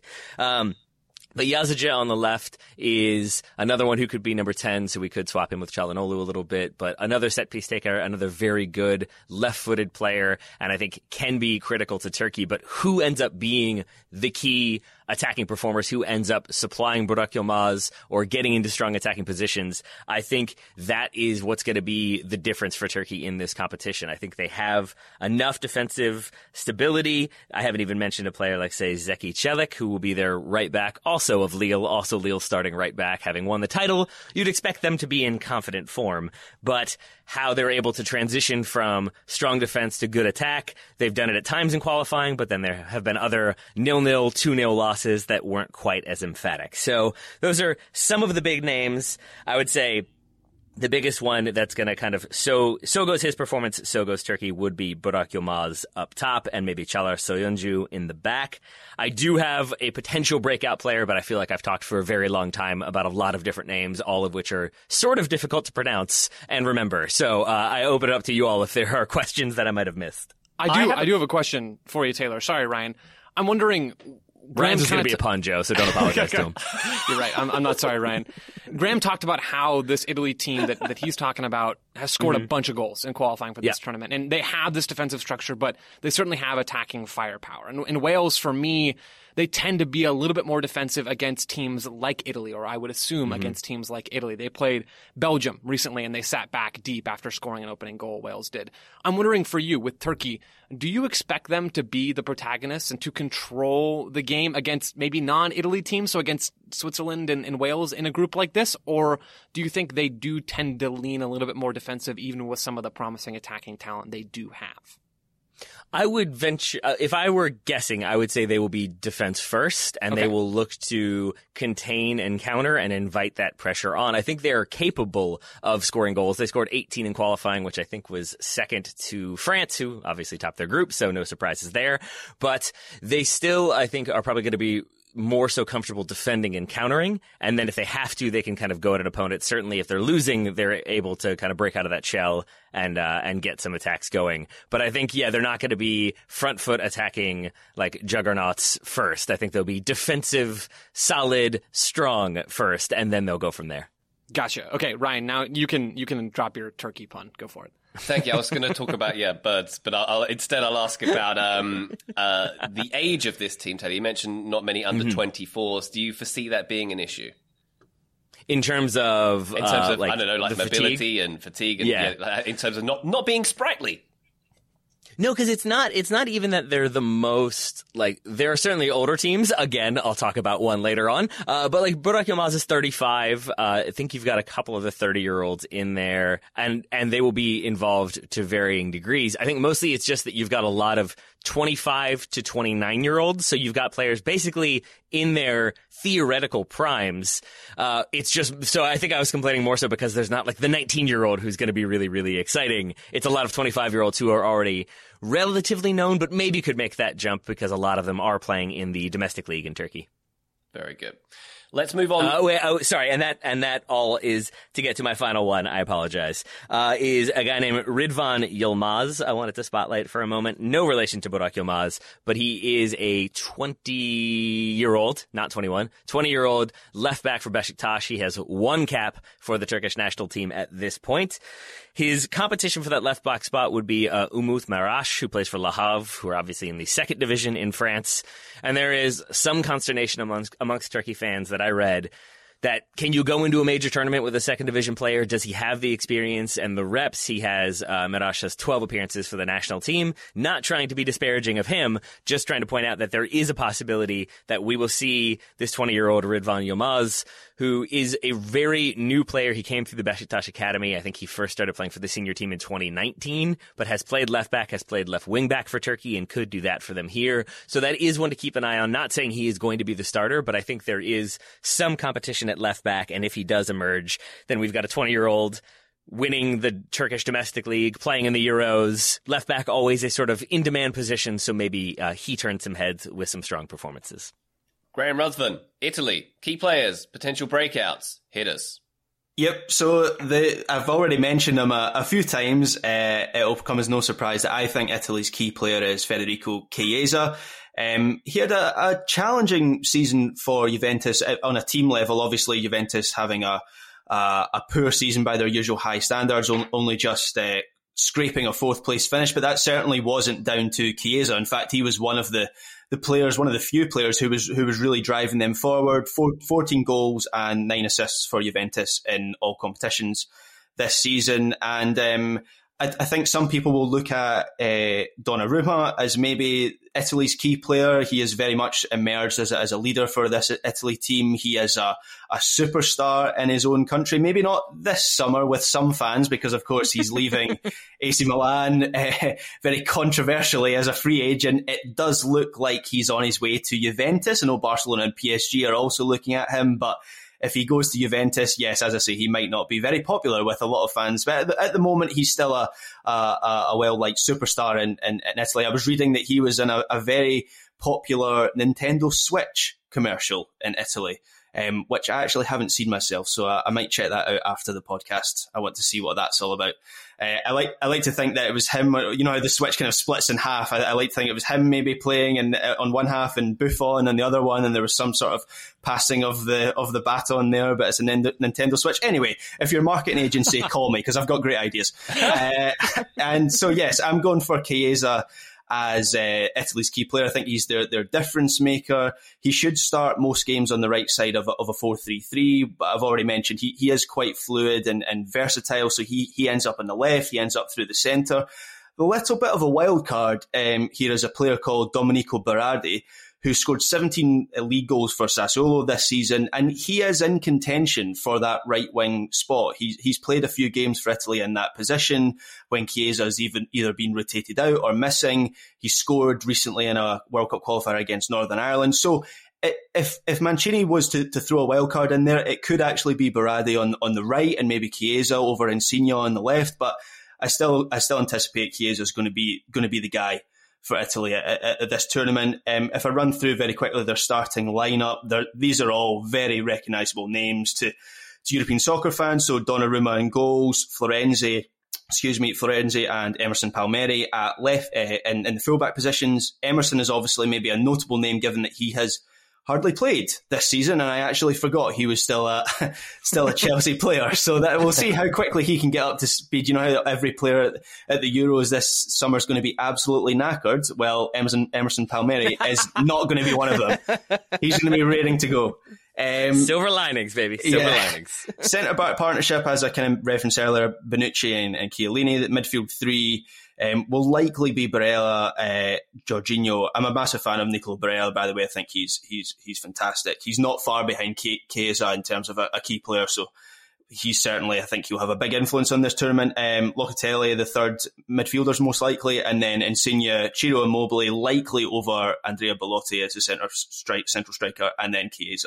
But Yazıcı on the left is another one who could be number 10, so we could swap him with Çalhanoğlu a little bit, but another set-piece taker, another very good left-footed player, and I think can be critical to Turkey, but who ends up being the key attacking performers, who ends up supplying Burak Yilmaz or getting into strong attacking positions. I think that is what's going to be the difference for Turkey in this competition. I think they have enough defensive stability. I haven't even mentioned a player like, say, Zeki Çelik, who will be their right back, also of Lille, also Lille starting right back, having won the title. You'd expect them to be in confident form, but how they're able to transition from strong defense to good attack, they've done it at times in qualifying, but then there have been other 0-0, 2-0 losses that weren't quite as emphatic. So those are some of the big names. I would say the biggest one that's going to kind of, so goes his performance, so goes Turkey, would be Burak Yilmaz up top and maybe Çağlar Soyuncu in the back. I do have a potential breakout player, but I feel like I've talked for a very long time about a lot of different names, all of which are sort of difficult to pronounce and remember. So I open it up to you all if there are questions that I might have missed. I do have a question for you, Taylor. Sorry, Ryan. I'm wondering, Ryan's is going to be a pun, Joe, so don't apologize to him. You're right. I'm not sorry, Ryan. Graham talked about how this Italy team that he's talking about has scored a bunch of goals in qualifying for this tournament. And they have this defensive structure, but they certainly have attacking firepower. And Wales, for me, they tend to be a little bit more defensive against teams like Italy, or I would assume against teams like Italy. They played Belgium recently, and they sat back deep after scoring an opening goal. Wales did. I'm wondering for you, with Turkey, do you expect them to be the protagonists and to control the game against maybe non-Italy teams, so against Switzerland and Wales in a group like this? Or do you think they do tend to lean a little bit more defensive, even with some of the promising attacking talent they do have? I would venture, if I were guessing, I would say they will be defense first, and they will look to contain and counter and invite that pressure on. I think they are capable of scoring goals. They scored 18 in qualifying, which I think was second to France, who obviously topped their group, so no surprises there. But they still, I think, are probably going to be more so comfortable defending and countering, and then if they have to, they can kind of go at an opponent. Certainly, if they're losing, they're able to kind of break out of that shell and get some attacks going. But I think, they're not going to be front foot attacking like juggernauts first. I think they'll be defensive, solid, strong first, and then they'll go from there. Gotcha. Okay, Ryan, now you can drop your Turkey pun. Go for it. Thank you. I was going to talk about birds, but I'll ask about the age of this team. Teddy, you mentioned not many under 24s. Do you foresee that being an issue in terms of like, I don't know, like mobility and fatigue, and in terms of not being sprightly? No, because it's not even that they're the most, like, there are certainly older teams. Again, I'll talk about one later on. But like Burak Yilmaz is 35. I think you've got a couple of the 30-year-olds in there, and they will be involved to varying degrees. I think mostly it's just that you've got a lot of 25 to 29-year-olds. So you've got players basically in their theoretical primes. It's just, so I think I was complaining more so because there's not like the 19-year-old who's going to be really, really exciting. It's a lot of 25-year-olds who are already relatively known, but maybe could make that jump because a lot of them are playing in the domestic league in Turkey. Very good. Let's move on. Sorry, and that all is to get to my final one. I apologize. Is a guy named Ridvan Yilmaz. I wanted to spotlight for a moment. No relation to Burak Yilmaz, but he is a 20-year-old, not 21, 20-year-old left back for Beşiktaş. He has one cap for the Turkish national team at this point. His competition for that left back spot would be Umut Meraş, who plays for Le Havre, who are obviously in the second division in France. And there is some consternation amongst Turkey fans that I read that, can you go into a major tournament with a second division player? Does he have the experience and the reps? He has, Meraş has 12 appearances for the national team. Not trying to be disparaging of him, just trying to point out that there is a possibility that we will see this 20-year-old Ridvan Yilmaz, who is a very new player. He came through the Beşiktaş Academy. I think he first started playing for the senior team in 2019, but has played left back, has played left wing back for Turkey, and could do that for them here. So that is one to keep an eye on. Not saying he is going to be the starter, but I think there is some competition at left back, and if he does emerge, then we've got a 20-year-old winning the Turkish domestic league, playing in the Euros. Left back always a sort of in-demand position, so maybe he turns some heads with some strong performances. Graham Ruthven, Italy, key players, potential breakouts, hit us. Yep, so I've already mentioned them a few times. It'll come as no surprise that I think Italy's key player is Federico Chiesa. He had a challenging season for Juventus on a team level. Obviously, Juventus having a poor season by their usual high standards, only just scraping a fourth place finish. But that certainly wasn't down to Chiesa. In fact, he was one of the players, one of the few players who was really driving them forward. 14 goals and 9 assists for Juventus in all competitions this season. And I think some people will look at Donnarumma as maybe Italy's key player. He has very much emerged as a leader for this Italy team. He is a superstar in his own country. Maybe not this summer with some fans, because of course he's leaving AC Milan very controversially as a free agent. It does look like he's on his way to Juventus. I know Barcelona and PSG are also looking at him, but if he goes to Juventus, yes, as I say, he might not be very popular with a lot of fans. But at the moment, he's still a well-liked superstar in Italy. I was reading that he was in a very popular Nintendo Switch commercial in Italy which I actually haven't seen myself, so I might check that out after the podcast. I want to see what that's all about. I like to think that it was him. You know how the Switch kind of splits in half. I like to think it was him maybe playing on one half and Buffon on the other one, and there was some sort of passing of the baton there. But it's a Nintendo Switch. Anyway, if you're a marketing agency, call me because I've got great ideas. And so yes, I'm going for Chiesa as Italy's key player. I think he's their difference maker. He should start most games on the right side of a 4-3-3, but I've already mentioned he is quite fluid and versatile, so he ends up on the left, he ends up through the centre. The little bit of a wild card here is a player called Domenico Berardi, who scored 17 league goals for Sassuolo this season, and he is in contention for that right-wing spot. He's played a few games for Italy in that position when Chiesa has either been rotated out or missing. He scored recently in a World Cup qualifier against Northern Ireland. So if Mancini was to throw a wild card in there, it could actually be Berardi on the right and maybe Chiesa over Insigne on the left, but I still anticipate Chiesa is going to be the guy for Italy at this tournament. If I run through very quickly their starting lineup, these are all very recognisable names to European soccer fans. So Donnarumma in goals, Florenzi and Emerson Palmieri at left in the fullback positions. Emerson is obviously maybe a notable name given that he has hardly played this season, and I actually forgot he was still a Chelsea player. So that we'll see how quickly he can get up to speed. You know how every player at the Euros this summer is going to be absolutely knackered? Well, Emerson Palmieri is not going to be one of them. He's going to be raring to go. Silver linings, baby. Silver linings. Centre-back partnership, as I kind of referenced earlier, Bonucci and Chiellini. The midfield three will likely be Barella, Jorginho. I'm a massive fan of Nicolo Barella, by the way. I think he's fantastic. He's not far behind Chiesa in terms of a key player, so he's certainly, I think he'll have a big influence on this tournament. Locatelli, the third midfielders most likely, and then Insigne, Ciro Immobile likely over Andrea Belotti as the central striker, and then Chiesa.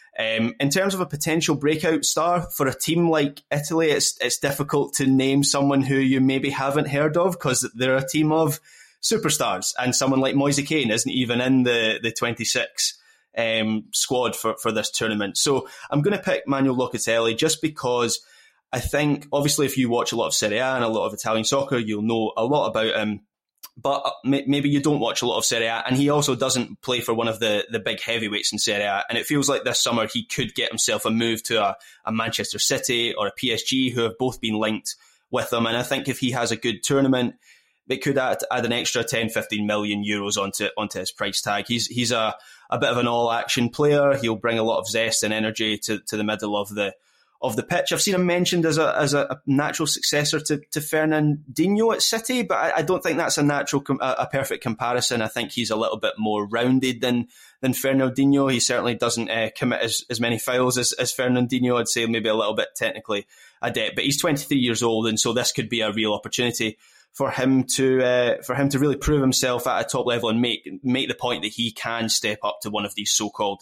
In terms of a potential breakout star for a team like Italy, it's difficult to name someone who you maybe haven't heard of because they're a team of superstars, and someone like Moise Kean isn't even in the 26 squad for this tournament. So I'm going to pick Manuel Locatelli just because I think, obviously, if you watch a lot of Serie A and a lot of Italian soccer, you'll know a lot about him. But maybe you don't watch a lot of Serie A, and he also doesn't play for one of the big heavyweights in Serie A. And it feels like this summer he could get himself a move to a Manchester City or a PSG, who have both been linked with him. And I think if he has a good tournament, they could add an extra 10-15 million euros onto his price tag. He's a bit of an all-action player. He'll bring a lot of zest and energy to the middle of the pitch. I've seen him mentioned as a natural successor to Fernandinho at City, but I don't think that's a perfect comparison. I think he's a little bit more rounded than Fernandinho. He certainly doesn't commit as many fouls as Fernandinho. I'd say maybe a little bit technically adept, but he's 23 years old, and so this could be a real opportunity for him to really prove himself at a top level and make the point that he can step up to one of these so-called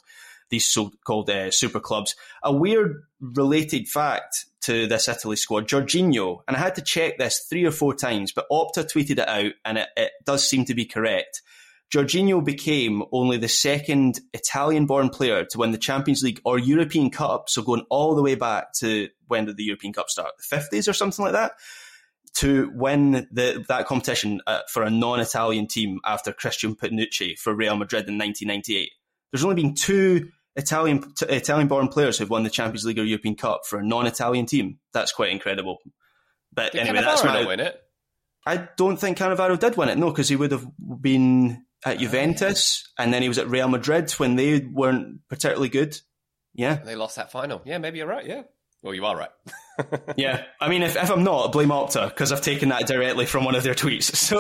super clubs. A weird related fact to this Italy squad, Jorginho, and I had to check this 3 or 4 times, but Opta tweeted it out, and it does seem to be correct. Jorginho became only the second Italian-born player to win the Champions League or European Cup, so going all the way back to when did the European Cup start? The 50s or something like that? To win that competition for a non-Italian team after Christian Panucci for Real Madrid in 1998. There's only been 2 Italian-born players who've won the Champions League or European Cup for a non-Italian team. That's quite incredible. But Did anyway, Cannavaro that's not win it. I don't think Cannavaro did win it. No, because he would have been at Juventus, and then he was at Real Madrid when they weren't particularly good. Yeah, they lost that final. Yeah, maybe you're right. Yeah. Well, you are right. Yeah, I mean, if I'm not, blame Opta, because I've taken that directly from one of their tweets. So,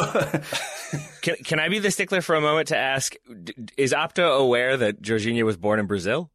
Can I be the stickler for a moment to ask, is Opta aware that Jorginho was born in Brazil?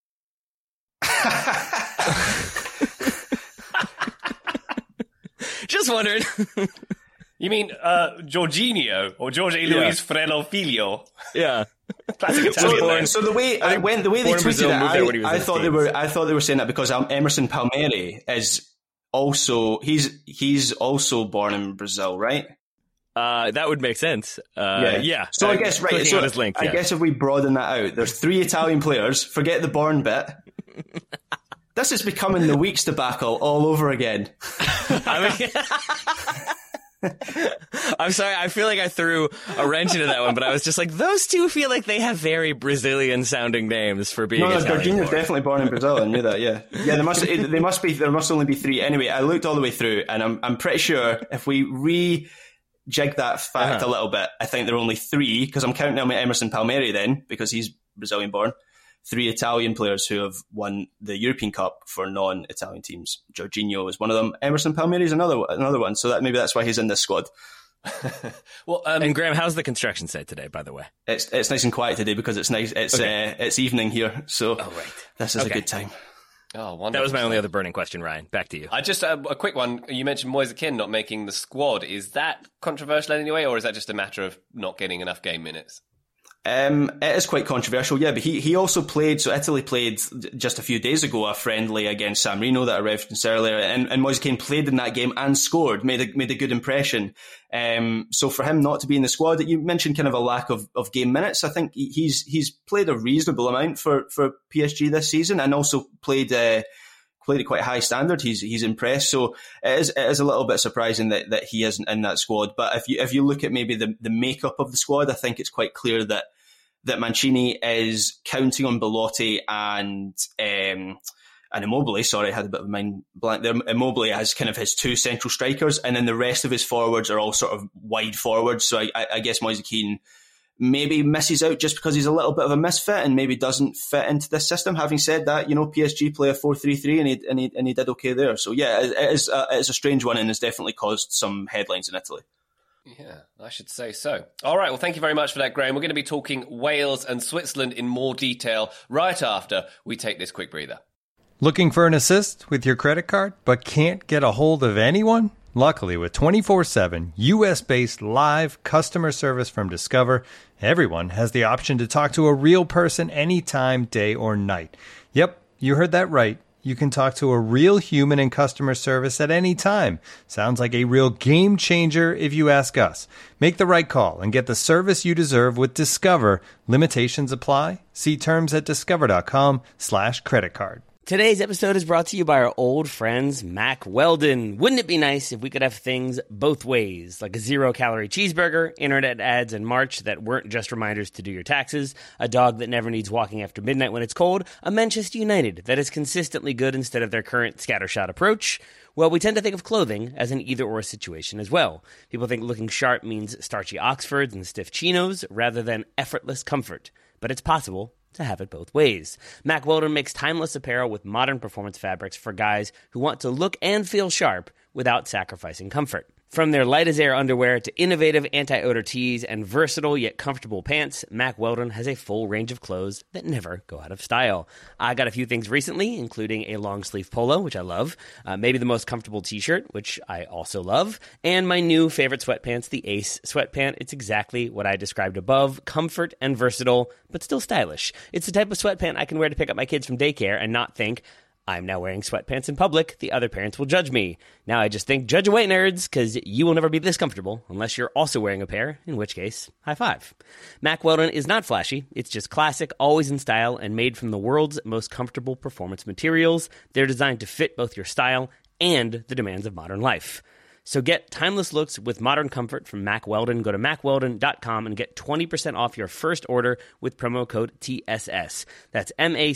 Just wondering. You mean Jorginho or Jorge Luis Freno Filho? Yeah. Classic Italian. So the way they tweeted it, I thought they were saying that because Emerson Palmieri is also he's also born in Brazil, right? That would make sense. Yeah. So I guess, right, so link, I guess if we broaden that out, there's 3 Italian players, forget the Bourne bit. This is becoming the Weeks debacle all over again. I'm sorry, I feel like I threw a wrench into that one, but I was just like, those two feel like they have very Brazilian-sounding names for being Italian. Jorginho's definitely born in Brazil, I knew that, yeah. Yeah, there must only be 3. Anyway, I looked all the way through, and I'm pretty sure if we rejig that fact a little bit, I think there are only 3, because I'm counting Emerson Palmieri then, because he's Brazilian-born. 3 Italian players who have won the European Cup for non-Italian teams. Jorginho is one of them. Emerson Palmieri is another one. So maybe that's why he's in this squad. Well, and Graham, how's the construction site today, by the way? It's nice and quiet today because it's nice. It's evening here, so this is a good time. Oh, wonderful. That was my only other burning question, Ryan. Back to you. I just a quick one. You mentioned Moise Kean not making the squad. Is that controversial in any way, or is that just a matter of not getting enough game minutes? It is quite controversial, yeah, but he also played, so Italy played just a few days ago a friendly against San Marino that I referenced earlier, and Moise Kean played in that game and scored, made a good impression. So for him not to be in the squad, you mentioned kind of a lack of game minutes. I think he's played a reasonable amount for PSG this season, and also played at quite a high standard. He's impressed. So it is a little bit surprising that he isn't in that squad. But if you look at maybe the makeup of the squad, I think it's quite clear that Mancini is counting on Belotti and Immobile. Sorry, I had a bit of a mind blank there. Immobile as kind of his 2 central strikers, and then the rest of his forwards are all sort of wide forwards. So I guess Moise Kean maybe misses out just because he's a little bit of a misfit and maybe doesn't fit into this system. Having said that, PSG play a 4-3-3 and he did okay there. So yeah, it's a strange one and has definitely caused some headlines in Italy. Yeah, I should say so. All right, well, thank you very much for that, Graham. We're going to be talking Wales and Switzerland in more detail right after we take this quick breather. Looking for an assist with your credit card but can't get a hold of anyone? Luckily, with 24/7 U.S.-based live customer service from Discover, everyone has the option to talk to a real person anytime, day or night. Yep, you heard that right. You can talk to a real human in customer service at any time. Sounds like a real game changer if you ask us. Make the right call and get the service you deserve with Discover. Limitations apply. See terms at discover.com/creditcard. Today's episode is brought to you by our old friends, Mack Weldon. Wouldn't it be nice if we could have things both ways, like a 0-calorie cheeseburger, internet ads in March that weren't just reminders to do your taxes, a dog that never needs walking after midnight when it's cold, a Manchester United that is consistently good instead of their current scattershot approach? Well, we tend to think of clothing as an either-or situation as well. People think looking sharp means starchy Oxfords and stiff chinos rather than effortless comfort. But it's possible to have it both ways. Mack Weldon makes timeless apparel with modern performance fabrics for guys who want to look and feel sharp without sacrificing comfort. From their light-as-air underwear to innovative anti-odor tees and versatile yet comfortable pants, Mack Weldon has a full range of clothes that never go out of style. I got a few things recently, including a long-sleeve polo, which I love, maybe the most comfortable t-shirt, which I also love, and my new favorite sweatpants, the Ace sweatpant. It's exactly what I described above, comfort and versatile, but still stylish. It's the type of sweatpant I can wear to pick up my kids from daycare and not think, I'm now wearing sweatpants in public, the other parents will judge me. Now I just think, judge away, nerds, because you will never be this comfortable unless you're also wearing a pair, in which case, high five. Mack Weldon is not flashy. It's just classic, always in style, and made from the world's most comfortable performance materials. They're designed to fit both your style and the demands of modern life. So get timeless looks with modern comfort from Mack Weldon. Go to mackweldon.com and get 20% off your first order with promo code TSS. That's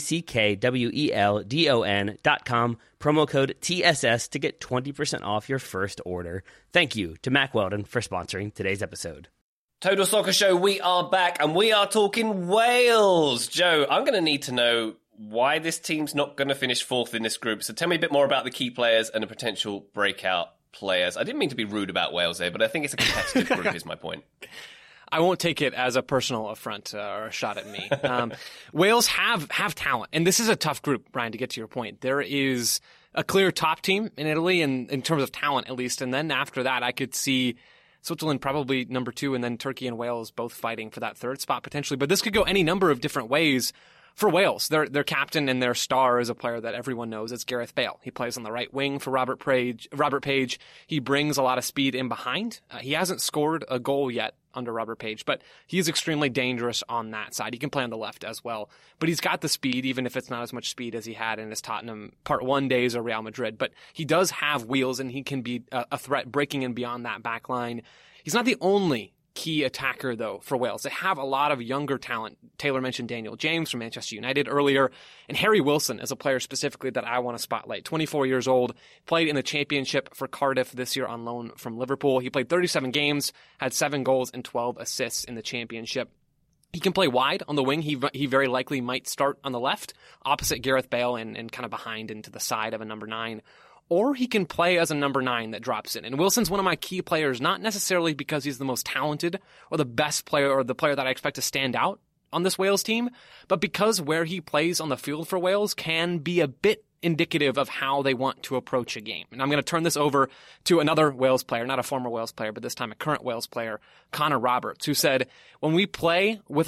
MackWeldon.com, promo code TSS to get 20% off your first order. Thank you to Mack Weldon for sponsoring today's episode. Total Soccer Show, we are back and we are talking Wales. Joe, I'm going to need to know why this team's not going to finish fourth in this group. So tell me a bit more about the key players and the potential breakout players. I didn't mean to be rude about Wales there, but I think it's a competitive group is my point. I won't take it as a personal affront or a shot at me. Wales have talent, and this is a tough group, Brian, to get to your point. There is a clear top team in Italy, and in terms of talent at least, and then after that I could see Switzerland probably number 2, and then Turkey and Wales both fighting for that third spot potentially. But this could go any number of different ways For Wales, their captain and their star is a player that everyone knows. It's Gareth Bale. He plays on the right wing for Robert Page. He brings a lot of speed in behind. He hasn't scored a goal yet under Robert Page, but he's extremely dangerous on that side. He can play on the left as well, but he's got the speed, even if it's not as much speed as he had in his Tottenham Part 1 days or Real Madrid. But he does have wheels, and he can be a threat breaking in beyond that back line. He's not the only key attacker, though, for Wales. They have a lot of younger talent. Taylor mentioned Daniel James from Manchester United earlier, and Harry Wilson is a player specifically that I want to spotlight. 24 years old, played in the Championship for Cardiff this year on loan from Liverpool. He played 37 games, had 7 goals and 12 assists in the Championship. He can play wide on the wing. He very likely might start on the left, opposite Gareth Bale and kind of behind into the side of a number 9. Or he can play as a number 9 that drops in. And Wilson's one of my key players, not necessarily because he's the most talented or the best player or the player that I expect to stand out on this Wales team, but because where he plays on the field for Wales can be a bit indicative of how they want to approach a game. And I'm going to turn this over to another Wales player, not a former Wales player, but this time a current Wales player, Connor Roberts, who said, when we play with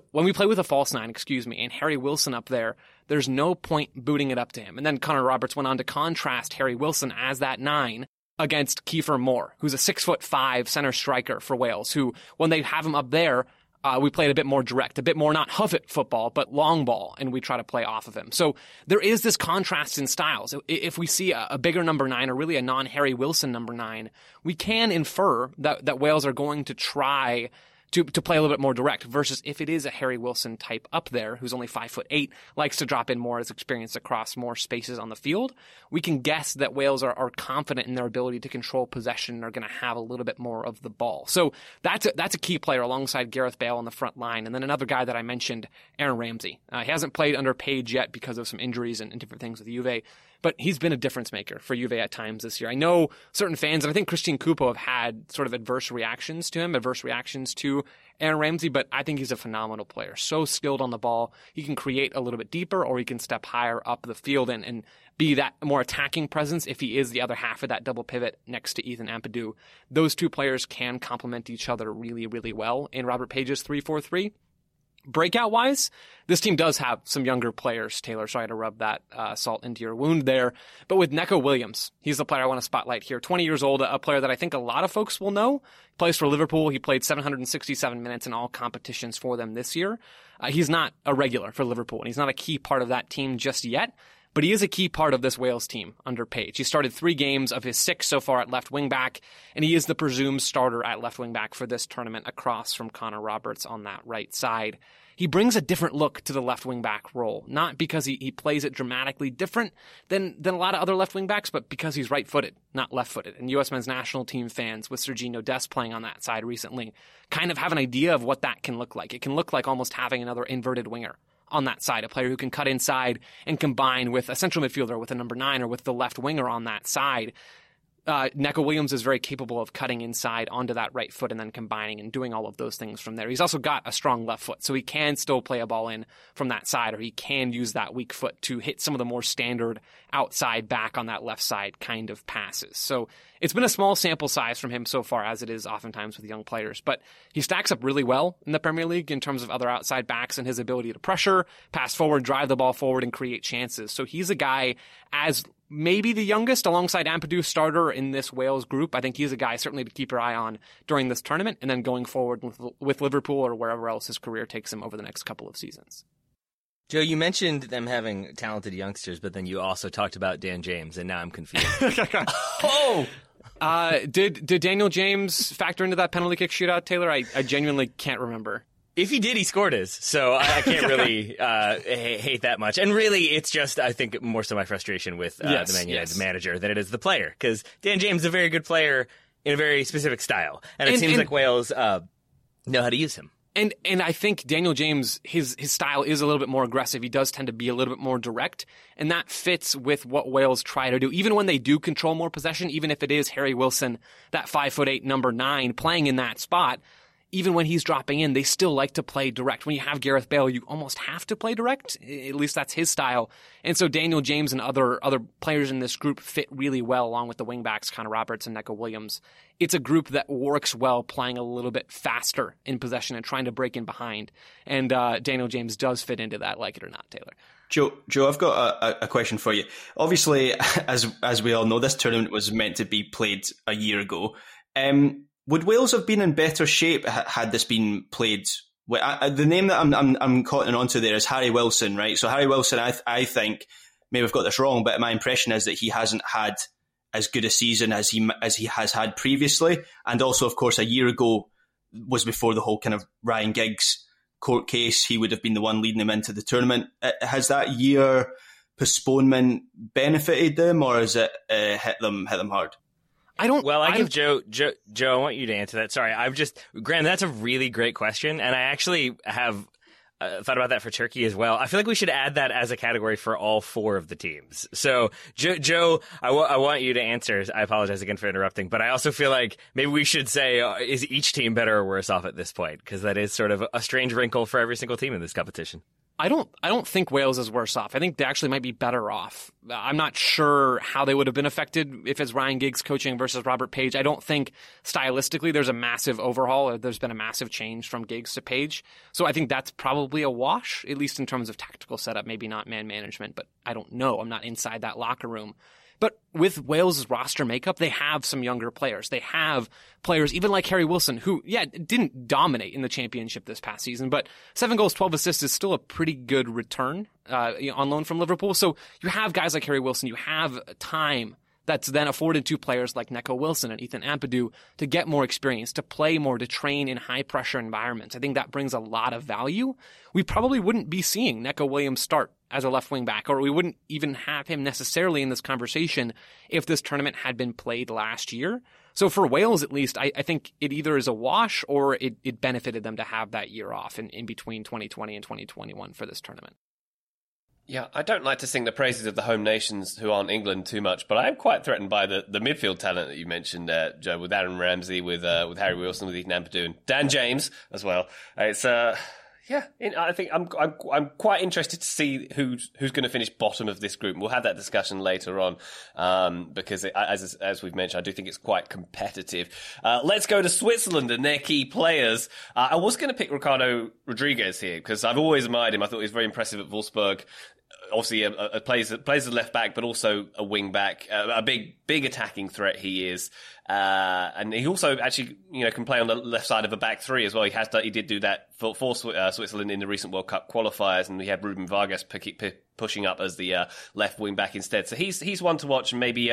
a false 9, and Harry Wilson up there, there's no point booting it up to him. And then Connor Roberts went on to contrast Harry Wilson as that 9 against Kiefer Moore, who's a 6'5" center striker for Wales, who, when they have him up there, we played a bit more direct, a bit more not hoof it football, but long ball, and we try to play off of him. So there is this contrast in styles. If we see a bigger number 9, or really a non-Harry Wilson number 9, we can infer that Wales are going to try to play a little bit more direct, versus if it is a Harry Wilson type up there, who's only 5'8", likes to drop in more, as experience across more spaces on the field, we can guess that Wales are confident in their ability to control possession and are going to have a little bit more of the ball. So that's a key player alongside Gareth Bale on the front line. And then another guy that I mentioned, Aaron Ramsey. He hasn't played under Page yet because of some injuries and different things with Juve, but he's been a difference maker for Juve at times this year. I know certain fans, and I think Christian Kupo have had sort of adverse reactions to Aaron Ramsey, but I think he's a phenomenal player. So skilled on the ball. He can create a little bit deeper, or he can step higher up the field and be that more attacking presence if he is the other half of that double pivot next to Ethan Ampadu. Those two players can complement each other really, really well in Robert Page's 3-4-3. Breakout-wise, this team does have some younger players, Taylor, so I had to rub that salt into your wound there. But with Neco Williams, he's the player I want to spotlight here. 20 years old, a player that I think a lot of folks will know. He plays for Liverpool. He played 767 minutes in all competitions for them this year. He's not a regular for Liverpool, and he's not a key part of that team just yet. But he is a key part of this Wales team under Page. He started 3 games of his 6 so far at left wing back, and he is the presumed starter at left wing back for this tournament across from Connor Roberts on that right side. He brings a different look to the left wing back role, not because he plays it dramatically different than a lot of other left wing backs, but because he's right-footed, not left-footed. And U.S. men's national team fans with Sergiño Dest playing on that side recently kind of have an idea of what that can look like. It can look like almost having another inverted winger on that side, a player who can cut inside and combine with a central midfielder, with a number 9, or with the left winger on that side. Neco Williams is very capable of cutting inside onto that right foot and then combining and doing all of those things from there. He's also got a strong left foot, so he can still play a ball in from that side, or he can use that weak foot to hit some of the more standard outside back on that left side kind of passes. So it's been a small sample size from him so far, as it is oftentimes with young players, but he stacks up really well in the Premier League in terms of other outside backs and his ability to pressure, pass forward, drive the ball forward, and create chances. So he's a guy, as maybe the youngest alongside Ampadu starter in this Wales group. I think he's a guy certainly to keep your eye on during this tournament, and then going forward with Liverpool or wherever else his career takes him over the next couple of seasons. Joe, you mentioned them having talented youngsters, but then you also talked about Dan James, and now I'm confused. Did Daniel James factor into that penalty kick shootout, Taylor? I genuinely can't remember. If he did, he scored his, so I can't really hate that much. And really, it's just, I think, more so my frustration with the Man United manager than it is the player, because Dan James is a very good player in a very specific style, and it seems like Wales know how to use him. And I think Daniel James, his style is a little bit more aggressive. He does tend to be a little bit more direct, and that fits with what Wales try to do. Even when they do control more possession, even if it is Harry Wilson, that 5'8" number 9, playing in that spot, even when he's dropping in, they still like to play direct. When you have Gareth Bale, you almost have to play direct. At least that's his style. And so Daniel James and other players in this group fit really well, along with the wingbacks, Connor Roberts and Neco Williams. It's a group that works well playing a little bit faster in possession and trying to break in behind. And Daniel James does fit into that, like it or not, Taylor. Joe, I've got a question for you. Obviously, as we all know, this tournament was meant to be played a year ago. Would Wales have been in better shape had this been played? The name that I'm cottoning onto there is Harry Wilson, right? So Harry Wilson, I think, maybe I've got this wrong, but my impression is that he hasn't had as good a season as he has had previously. And also, of course, a year ago was before the whole kind of Ryan Giggs court case. He would have been the one leading him into the tournament. Has that year postponement benefited them, or has it hit them hard? I give Joe, I want you to answer that. Sorry, Graham, that's a really great question. And I actually have thought about that for Turkey as well. I feel like we should add that as a category for all 4 of the teams. So, Joe, I want you to answer. I apologize again for interrupting, but I also feel like maybe we should say, is each team better or worse off at this point? Because that is sort of a strange wrinkle for every single team in this competition. I don't think Wales is worse off. I think they actually might be better off. I'm not sure how they would have been affected if it's Ryan Giggs coaching versus Robert Page. I don't think stylistically there's a massive overhaul, or there's been a massive change from Giggs to Page. So I think that's probably a wash, at least in terms of tactical setup, maybe not man management, but I don't know. I'm not inside that locker room. But with Wales' roster makeup, they have some younger players. They have players even like Harry Wilson, who, didn't dominate in the championship this past season, but 7 goals, 12 assists is still a pretty good return on loan from Liverpool. So you have guys like Harry Wilson. You have time that's then afforded to players like Neco Wilson and Ethan Ampadu to get more experience, to play more, to train in high-pressure environments. I think that brings a lot of value. We probably wouldn't be seeing Neco Williams start as a left wing back, or we wouldn't even have him necessarily in this conversation if this tournament had been played last year. So for Wales, at least, I think it either is a wash or it benefited them to have that year off in between 2020 and 2021 for this tournament. Yeah, I don't like to sing the praises of the home nations who aren't England too much, but I am quite threatened by the midfield talent that you mentioned, Joe, with Aaron Ramsey, with Harry Wilson, with Ethan Ampadu, and Dan James as well. It's I think I'm quite interested to see who's going to finish bottom of this group. We'll have that discussion later on because as we've mentioned, I do think it's quite competitive. Let's go to Switzerland and their key players. I was going to pick Ricardo Rodriguez here because I've always admired him. I thought he was very impressive at Wolfsburg. Obviously, plays as a left back, but also a wing back. A big attacking threat he is, and he also actually can play on the left side of a back three as well. He did do that for Switzerland in the recent World Cup qualifiers, and we had Ruben Vargas pushing up as the left wing back instead. So he's one to watch, and maybe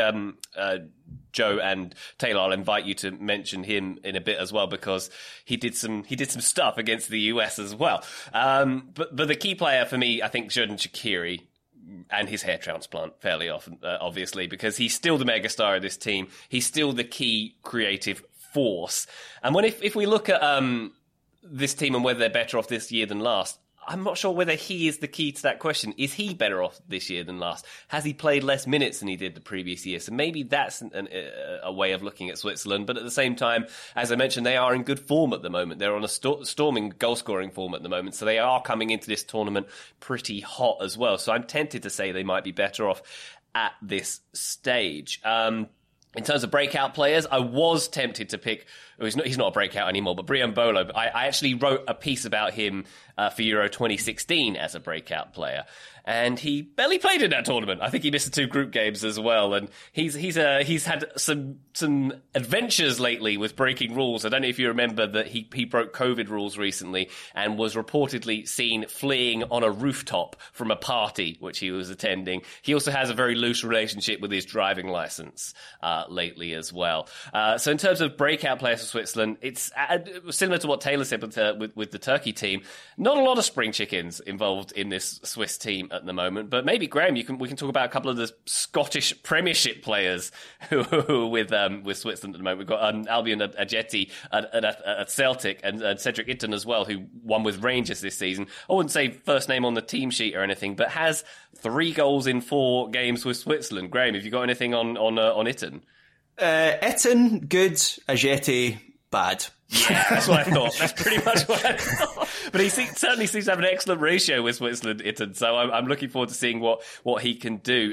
Joe and Taylor, I'll invite you to mention him in a bit as well because he did some stuff against the US as well. But the key player for me, I think, Xherdan Shaqiri and his hair transplant fairly often, obviously, because he's still the megastar of this team. He's still the key creative force. And if we look at this team and whether they're better off this year than last, I'm not sure whether he is the key to that question. Is he better off this year than last? Has he played less minutes than he did the previous year? So maybe that's a way of looking at Switzerland. But at the same time, as I mentioned, they are in good form at the moment. They're on a storming goal-scoring form at the moment. So they are coming into this tournament pretty hot as well. So I'm tempted to say they might be better off at this stage. In terms of breakout players, I was tempted to pick... He's not a breakout anymore, but Bryan Mbolo. I actually wrote a piece about him for Euro 2016 as a breakout player. And he barely played in that tournament. I think he missed the 2 group games as well. And he's had some adventures lately with breaking rules. I don't know if you remember that he broke COVID rules recently and was reportedly seen fleeing on a rooftop from a party which he was attending. He also has a very loose relationship with his driving license lately as well. So in terms of breakout players for Switzerland, it's similar to what Taylor said with the Turkey team. Not a lot of spring chickens involved in this Swiss team at the moment, but maybe Graham, we can talk about a couple of the Scottish Premiership players who are with Switzerland at the moment. We've got Albion Ajeti at Celtic and Cedric Itten as well, who won with Rangers this season. I wouldn't say first name on the team sheet or anything, but has 3 goals in 4 games with Switzerland. Graham, have you got anything on Itten? Itten, good. Ajeti, bad. Yeah, that's what I thought. That's pretty much what I thought. But he certainly seems to have an excellent ratio with Switzerland, Itten. So I'm looking forward to seeing what he can do.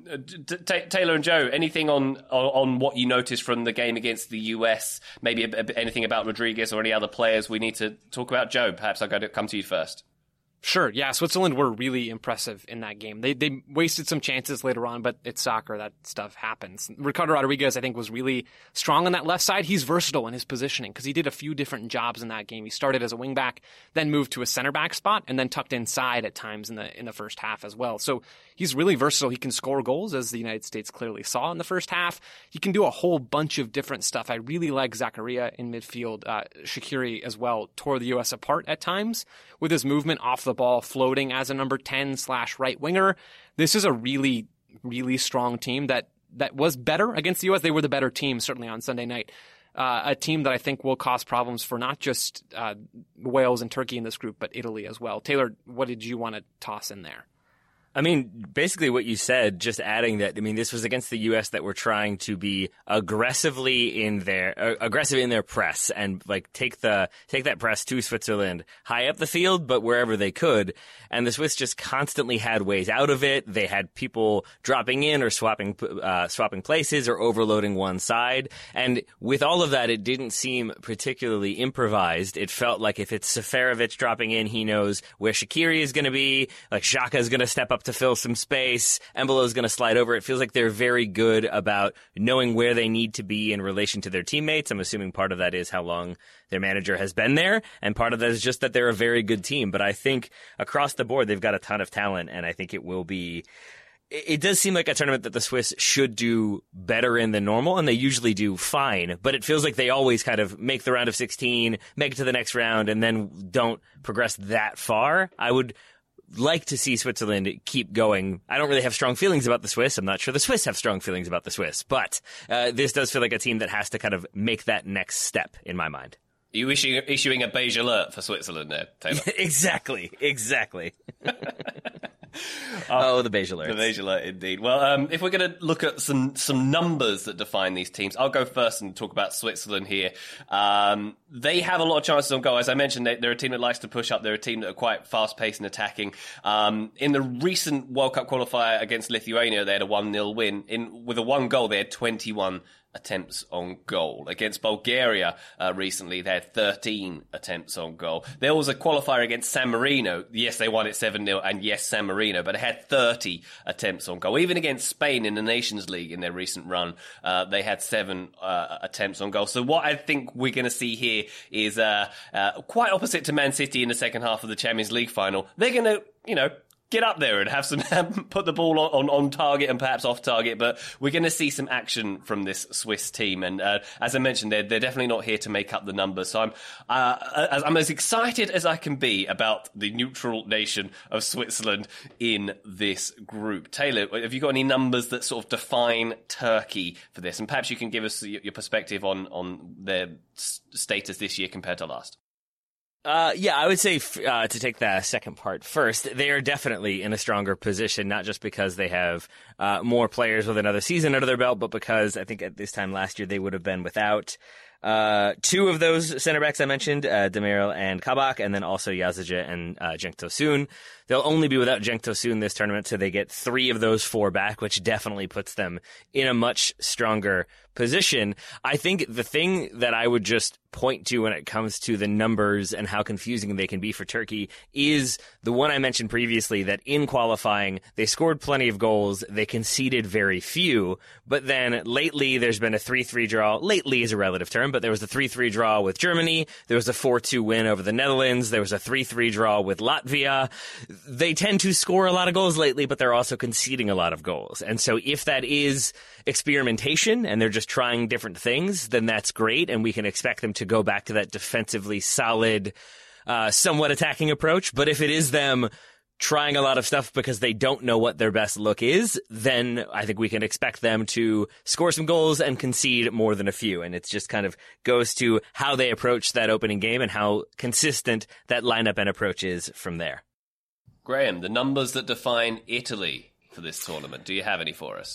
Taylor and Joe, anything on what you noticed from the game against the US? Maybe anything about Rodriguez or any other players we need to talk about? Joe, perhaps I'll come to you first. Sure, yeah, Switzerland were really impressive in that game. They wasted some chances later on, but it's soccer, that stuff happens. Ricardo Rodriguez, I think, was really strong on that left side. He's versatile in his positioning because he did a few different jobs in that game. He started as a wingback, then moved to a center back spot, and then tucked inside at times in the first half as well. So he's really versatile. He can score goals, as the United States clearly saw in the first half. He can do a whole bunch of different stuff. I really like Zakaria in midfield. Shaqiri as well tore the U.S. apart at times with his movement off the ball, floating as a number 10/right winger. This is a really, really strong team that was better against the U.S. They were the better team, certainly on Sunday night. A team that I think will cause problems for not just Wales and Turkey in this group, but Italy as well. Taylor, what did you want to toss in there? I mean, basically what you said, just adding that, I mean, this was against the U.S. that were trying to be aggressive in their press and like take that press to Switzerland high up the field, but wherever they could. And the Swiss just constantly had ways out of it. They had people dropping in or swapping places or overloading one side. And with all of that, it didn't seem particularly improvised. It felt like if it's Seferovic dropping in, he knows where Shaqiri is going to be, like Xhaka is going to step up to fill some space. Embolo is going to slide over. It feels like they're very good about knowing where they need to be in relation to their teammates. I'm assuming part of that is how long their manager has been there, and part of that is just that they're a very good team. But I think across the board, they've got a ton of talent, and I think it will be... It does seem like a tournament that the Swiss should do better in than normal, and they usually do fine, but it feels like they always kind of make the round of 16, make it to the next round, and then don't progress that far. I would like to see Switzerland keep going. I don't really have strong feelings about the Swiss. I'm not sure the Swiss have strong feelings about the Swiss, but this does feel like a team that has to kind of make that next step in my mind. Are you issuing a beige alert for Switzerland there, Taylor? Exactly. The beige alert. The beige alert, indeed. Well, if we're going to look at some numbers that define these teams, I'll go first and talk about Switzerland here. They have a lot of chances on goal. As I mentioned, they're a team that likes to push up. They're a team that are quite fast-paced and attacking. In the recent World Cup qualifier against Lithuania, they had a 1-0 win. With a one goal, they had 21 attempts on goal. Against Bulgaria recently, they had 13 attempts on goal. There was a qualifier against San Marino. Yes, they won it 7-0, and yes, San Marino, but it had 30 attempts on goal. Even against Spain in the Nations League in their recent run, they had 7 attempts on goal. So what I think we're going to see here is quite opposite to Man City in the second half of the Champions League final. They're going to, get up there and have some put the ball on target and perhaps off target, but we're going to see some action from this Swiss team. And as I mentioned, they're definitely not here to make up the numbers. So I'm as excited as I can be about the neutral nation of Switzerland in this group. Taylor, have you got any numbers that sort of define Turkey for this? And perhaps you can give us your perspective on their status this year compared to last. I would say to take the second part first, they are definitely in a stronger position, not just because they have more players with another season under their belt, but because I think at this time last year they would have been without 2 of those center backs I mentioned, Demiral and Kabak, and then also Yazici and Cenk Tosun. They'll only be without Cenk Tosun this tournament, so they get 3 of those 4 back, which definitely puts them in a much stronger position. I think the thing that I would just point to when it comes to the numbers and how confusing they can be for Turkey is the one I mentioned previously, that in qualifying, they scored plenty of goals, they conceded very few, but then lately there's been a 3-3 draw. Lately is a relative term, but there was a 3-3 draw with Germany, there was a 4-2 win over the Netherlands, there was a 3-3 draw with Latvia. They tend to score a lot of goals lately, but they're also conceding a lot of goals. And so if that is experimentation and they're just trying different things, then that's great, and we can expect them to go back to that defensively solid, somewhat attacking approach. But if it is them trying a lot of stuff because they don't know what their best look is, then I think we can expect them to score some goals and concede more than a few. And it just kind of goes to how they approach that opening game and how consistent that lineup and approach is from there. Graham, the numbers that define Italy for this tournament, do you have any for us?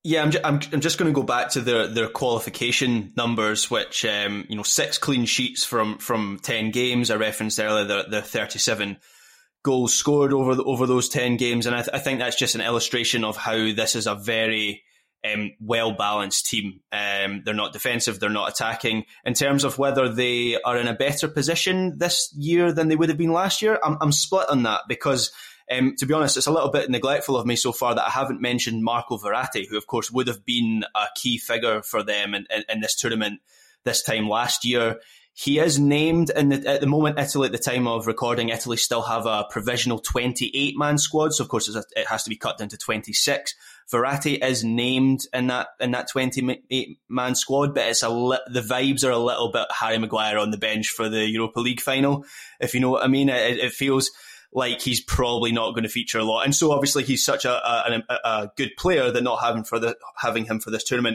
Yeah, I'm just going to go back to their qualification numbers, which 6 clean sheets from 10 games. I referenced earlier the 37 goals scored over those 10 games, and I think that's just an illustration of how this is a very well balanced team. They're not defensive, they're not attacking. In terms of whether they are in a better position this year than they would have been last year, I'm split on that because. To be honest, it's a little bit neglectful of me so far that I haven't mentioned Marco Verratti, who of course would have been a key figure for them in this tournament this time last year. He is named, at the moment, Italy, at the time of recording, Italy still have a provisional 28-man squad, so of course it has to be cut down to 26. Verratti is named in that 28-man squad, but the vibes are a little bit Harry Maguire on the bench for the Europa League final, if you know what I mean. It feels like he's probably not going to feature a lot. And so obviously he's such a good player that not having him for this tournament,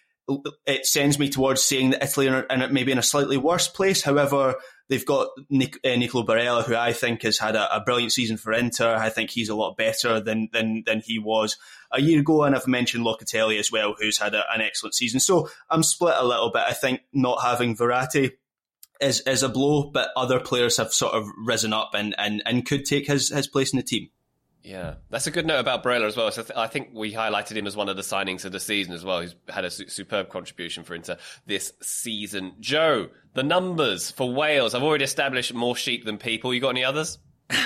it sends me towards saying that Italy are maybe in a slightly worse place. However, they've got Nicolo Barella, who I think has had a brilliant season for Inter. I think he's a lot better than he was a year ago. And I've mentioned Locatelli as well, who's had an excellent season. So I'm split a little bit. I think not having Verratti is a blow, but other players have sort of risen up and could take his place in the team. Yeah, that's a good note about Barella as well. So I think we highlighted him as one of the signings of the season as well. He's had a superb contribution for Inter this season. Joe, the numbers for Wales. I've already established more sheep than people. You got any others?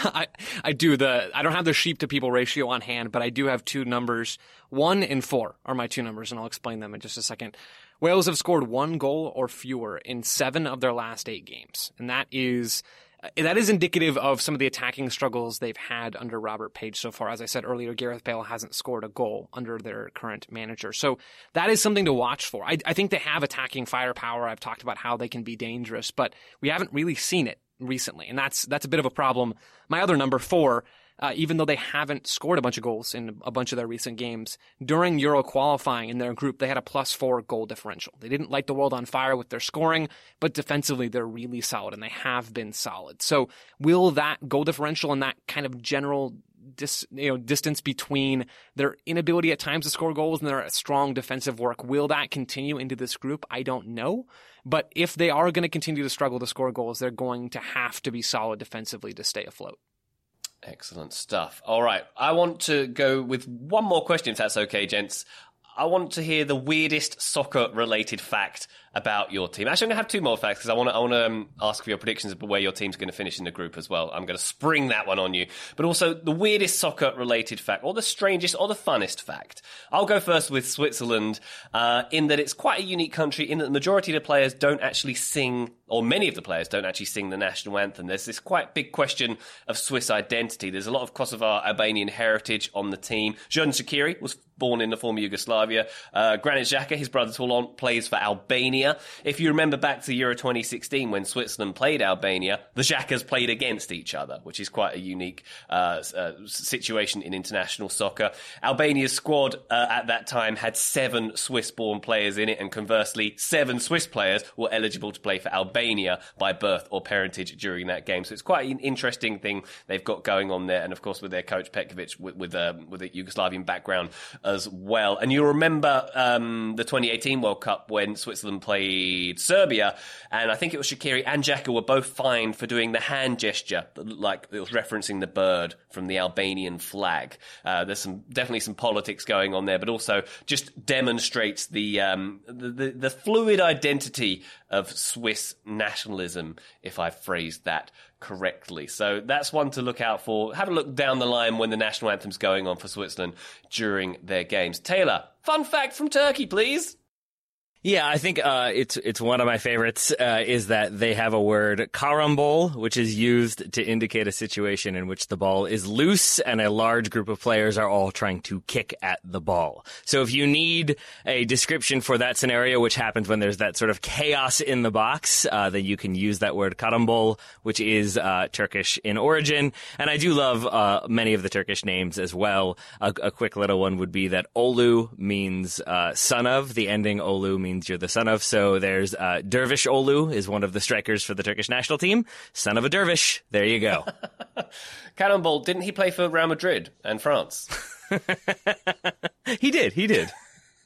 I do. I don't have the sheep to people ratio on hand, but I do have two numbers. 1 and 4 are my two numbers, and I'll explain them in just a second. Wales have scored 1 goal or fewer in 7 of their last 8 games, and that is indicative of some of the attacking struggles they've had under Robert Page so far. As I said earlier, Gareth Bale hasn't scored a goal under their current manager. So that is something to watch for. I think they have attacking firepower. I've talked about how they can be dangerous, but we haven't really seen it recently, and that's a bit of a problem. My other number 4, even though they haven't scored a bunch of goals in a bunch of their recent games, during Euro qualifying in their group, they had a +4 goal differential. They didn't light the world on fire with their scoring, but defensively they're really solid, and they have been solid. So will that goal differential and that kind of general distance between their inability at times to score goals and their strong defensive work, will that continue into this group? I don't know. But if they are going to continue to struggle to score goals, they're going to have to be solid defensively to stay afloat. Excellent stuff. All right. I want to go with one more question, if that's okay, gents. I want to hear the weirdest soccer-related fact about your team. Actually, I'm going to have 2 more facts because I want to ask for your predictions of where your team's going to finish in the group as well. I'm going to spring that one on you. But also the weirdest soccer-related fact, or the strangest, or the funnest fact. I'll go first with Switzerland, in that it's quite a unique country, in that the majority of the players don't actually sing, or many of the players don't actually sing the national anthem. There's this quite big question of Swiss identity. There's a lot of Kosovar Albanian heritage on the team. Xherdan Shaqiri was born in the former Yugoslavia. Granit Xhaka, his brother Toulon, plays for Albania. If you remember back to Euro 2016 when Switzerland played Albania, the Xhakas played against each other, which is quite a unique situation in international soccer. Albania's squad at that time had 7 Swiss-born players in it, and conversely, 7 Swiss players were eligible to play for Albania by birth or parentage during that game. So it's quite an interesting thing they've got going on there, and of course with their coach Petkovic with a Yugoslavian background as well. And you'll remember the 2018 World Cup when Switzerland played Serbia, and I think it was Shaqiri and Xhaka were both fined for doing the hand gesture that looked like it was referencing the bird from the Albanian flag. There's definitely some politics going on there, but also just demonstrates the fluid identity of Swiss nationalism, if I've phrased that correctly. So that's one to look out for. Have a look down the line when the national anthem's going on for Switzerland during their games. Taylor, fun fact from Turkey, please. Yeah, I think it's one of my favorites, is that they have a word, karambol, which is used to indicate a situation in which the ball is loose and a large group of players are all trying to kick at the ball. So if you need a description for that scenario, which happens when there's that sort of chaos in the box, then you can use that word karambol, which is Turkish in origin. And I do love many of the Turkish names as well. A quick little one would be that Olu means son of. The ending Olu means you're the son of. So there's Dervish Olu is one of the strikers for the Turkish national team. Son of a dervish. There you go. Cannonball, didn't he play for Real Madrid and France? He did.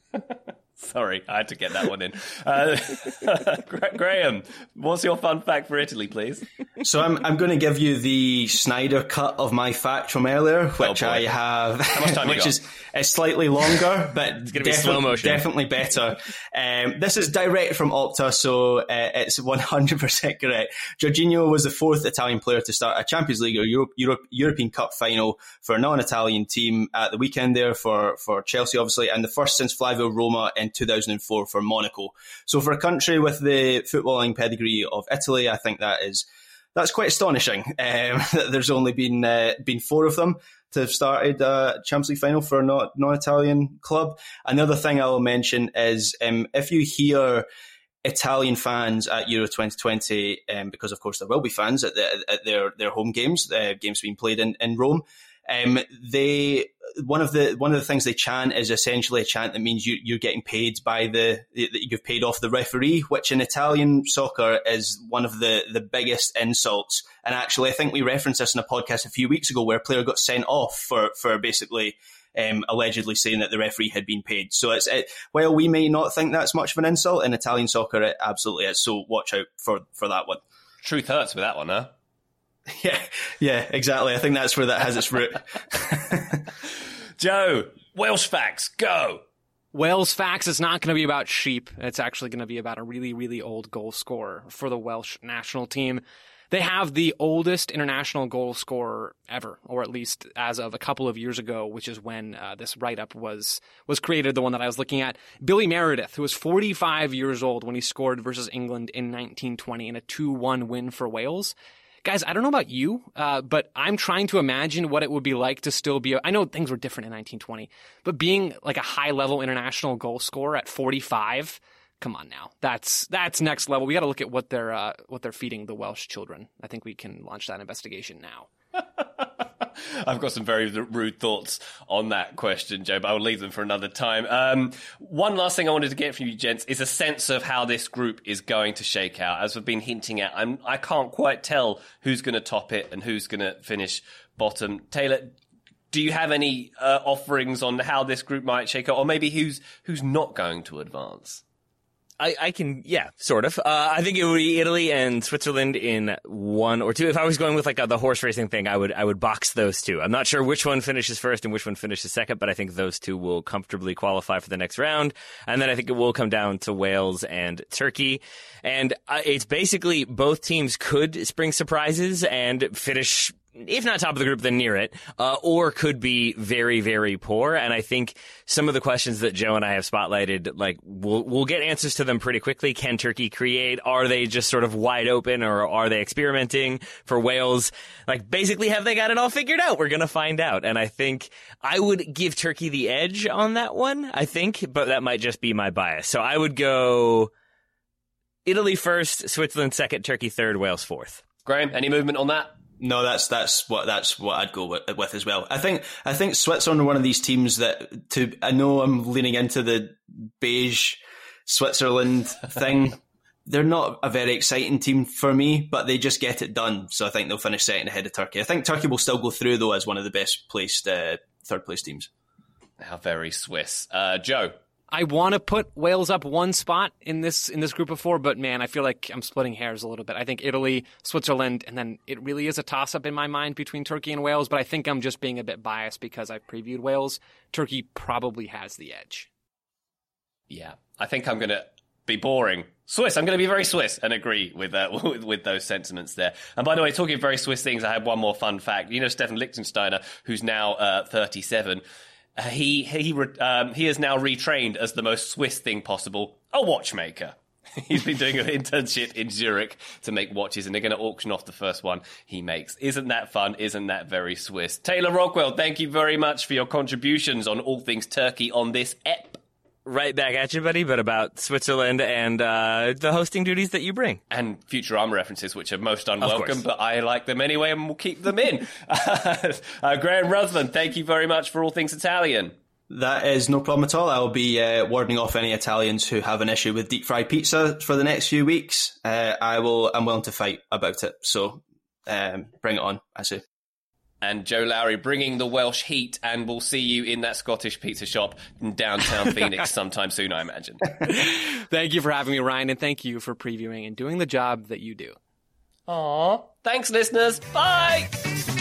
Sorry, I had to get that one in. Graham, what's your fun fact for Italy, please? So I'm going to give you the Snyder cut of my fact from earlier, which I have, How much time which you got? is slightly longer, but It's going to be slow motion. definitely better. This is direct from Opta, so it's 100% correct. Jorginho was the fourth Italian player to start a Champions League or European Cup final for a non-Italian team at the weekend there for Chelsea, obviously, and the first since Flavio Roma in 2004 for Monaco. So for a country with the footballing pedigree of Italy, I think that's quite astonishing. There's only been four of them to have started a Champions League final for a non-Italian club. Another thing I'll mention is if you hear Italian fans at Euro 2020, because of course there will be fans at their home games, games being played in Rome. One of the things they chant is essentially a chant that means you're getting paid you've paid off the referee, which in Italian soccer is one of the biggest insults. And actually, I think we referenced this in a podcast a few weeks ago where a player got sent off for basically allegedly saying that the referee had been paid. So while we may not think that's much of an insult, in Italian soccer it absolutely is. So watch out for that one. Truth hurts with that one, huh? Yeah, exactly. I think that's where that has its root. Joe, Welsh facts, go. Wales facts is not going to be about sheep. It's actually going to be about a really, really old goal scorer for the Welsh national team. They have the oldest international goal scorer ever, or at least as of a couple of years ago, which is when this write-up was created, the one that I was looking at. Billy Meredith, who was 45 years old when he scored versus England in 1920 in a 2-1 win for Wales. Guys, I don't know about you, but I'm trying to imagine what it would be like to still be I know things were different in 1920, but being like a high-level international goal scorer at 45, come on now. That's next level. We got to look at what they're feeding the Welsh children. I think we can launch that investigation now. I've got some very rude thoughts on that question, Joe, but I'll leave them for another time. One last thing I wanted to get from you, gents, is a sense of how this group is going to shake out. As we've been hinting at, I can't quite tell who's going to top it and who's going to finish bottom. Taylor, do you have any offerings on how this group might shake out, or maybe who's not going to advance? I can, yeah, sort of. I think it would be Italy and Switzerland in 1 or 2. If I was going with like the horse racing thing, I would box those two. I'm not sure which one finishes first and which one finishes second, but I think those two will comfortably qualify for the next round. And then I think it will come down to Wales and Turkey. And it's basically both teams could spring surprises and finish, if not top of the group, then near it, or could be very, very poor. And I think some of the questions that Joe and I have spotlighted, like, we'll get answers to them pretty quickly. Can Turkey create? Are they just sort of wide open, or are they experimenting? For Wales, like, basically, have they got it all figured out? We're going to find out. And I think I would give Turkey the edge on that one, I think, but that might just be my bias. So I would go Italy first, Switzerland second, Turkey third, Wales fourth. Graham, any movement on that? No, that's what I'd go with as well. I think Switzerland are one of these teams that I know I'm leaning into the beige Switzerland thing. They're not a very exciting team for me, but they just get it done. So I think they'll finish second ahead of Turkey. I think Turkey will still go through though as one of the best placed third place teams. How very Swiss. Joe. I want to put Wales up one spot in this group of 4, but man, I feel like I'm splitting hairs a little bit. I think Italy, Switzerland, and then it really is a toss-up in my mind between Turkey and Wales, but I think I'm just being a bit biased because I previewed Wales. Turkey probably has the edge. Yeah, I think I'm going to be boring. Swiss, I'm going to be very Swiss and agree with those sentiments there. And by the way, talking of very Swiss things, I have one more fun fact. You know Stefan Liechtensteiner, who's now 37, he is now retrained as the most Swiss thing possible, a watchmaker. He's been doing an internship in Zurich to make watches, and they're going to auction off the first one he makes. Isn't that fun? Isn't that very Swiss? Taylor Rockwell, thank you very much for your contributions on all things Turkey on this ep. Right back at you, buddy, but about Switzerland and the hosting duties that you bring. And Futurama references, which are most unwelcome, but I like them anyway and we'll keep them in. Graham Ruthven, thank you very much for all things Italian. That is no problem at all. I'll be warding off any Italians who have an issue with deep fried pizza for the next few weeks. I'm willing to fight about it. So bring it on, I say. and Joe Lowry bringing the Welsh heat, and we'll see you in that Scottish pizza shop in downtown Phoenix sometime soon, I imagine. Thank you for having me, Ryan, and thank you for previewing and doing the job that you do. Aww. Thanks, listeners. Bye!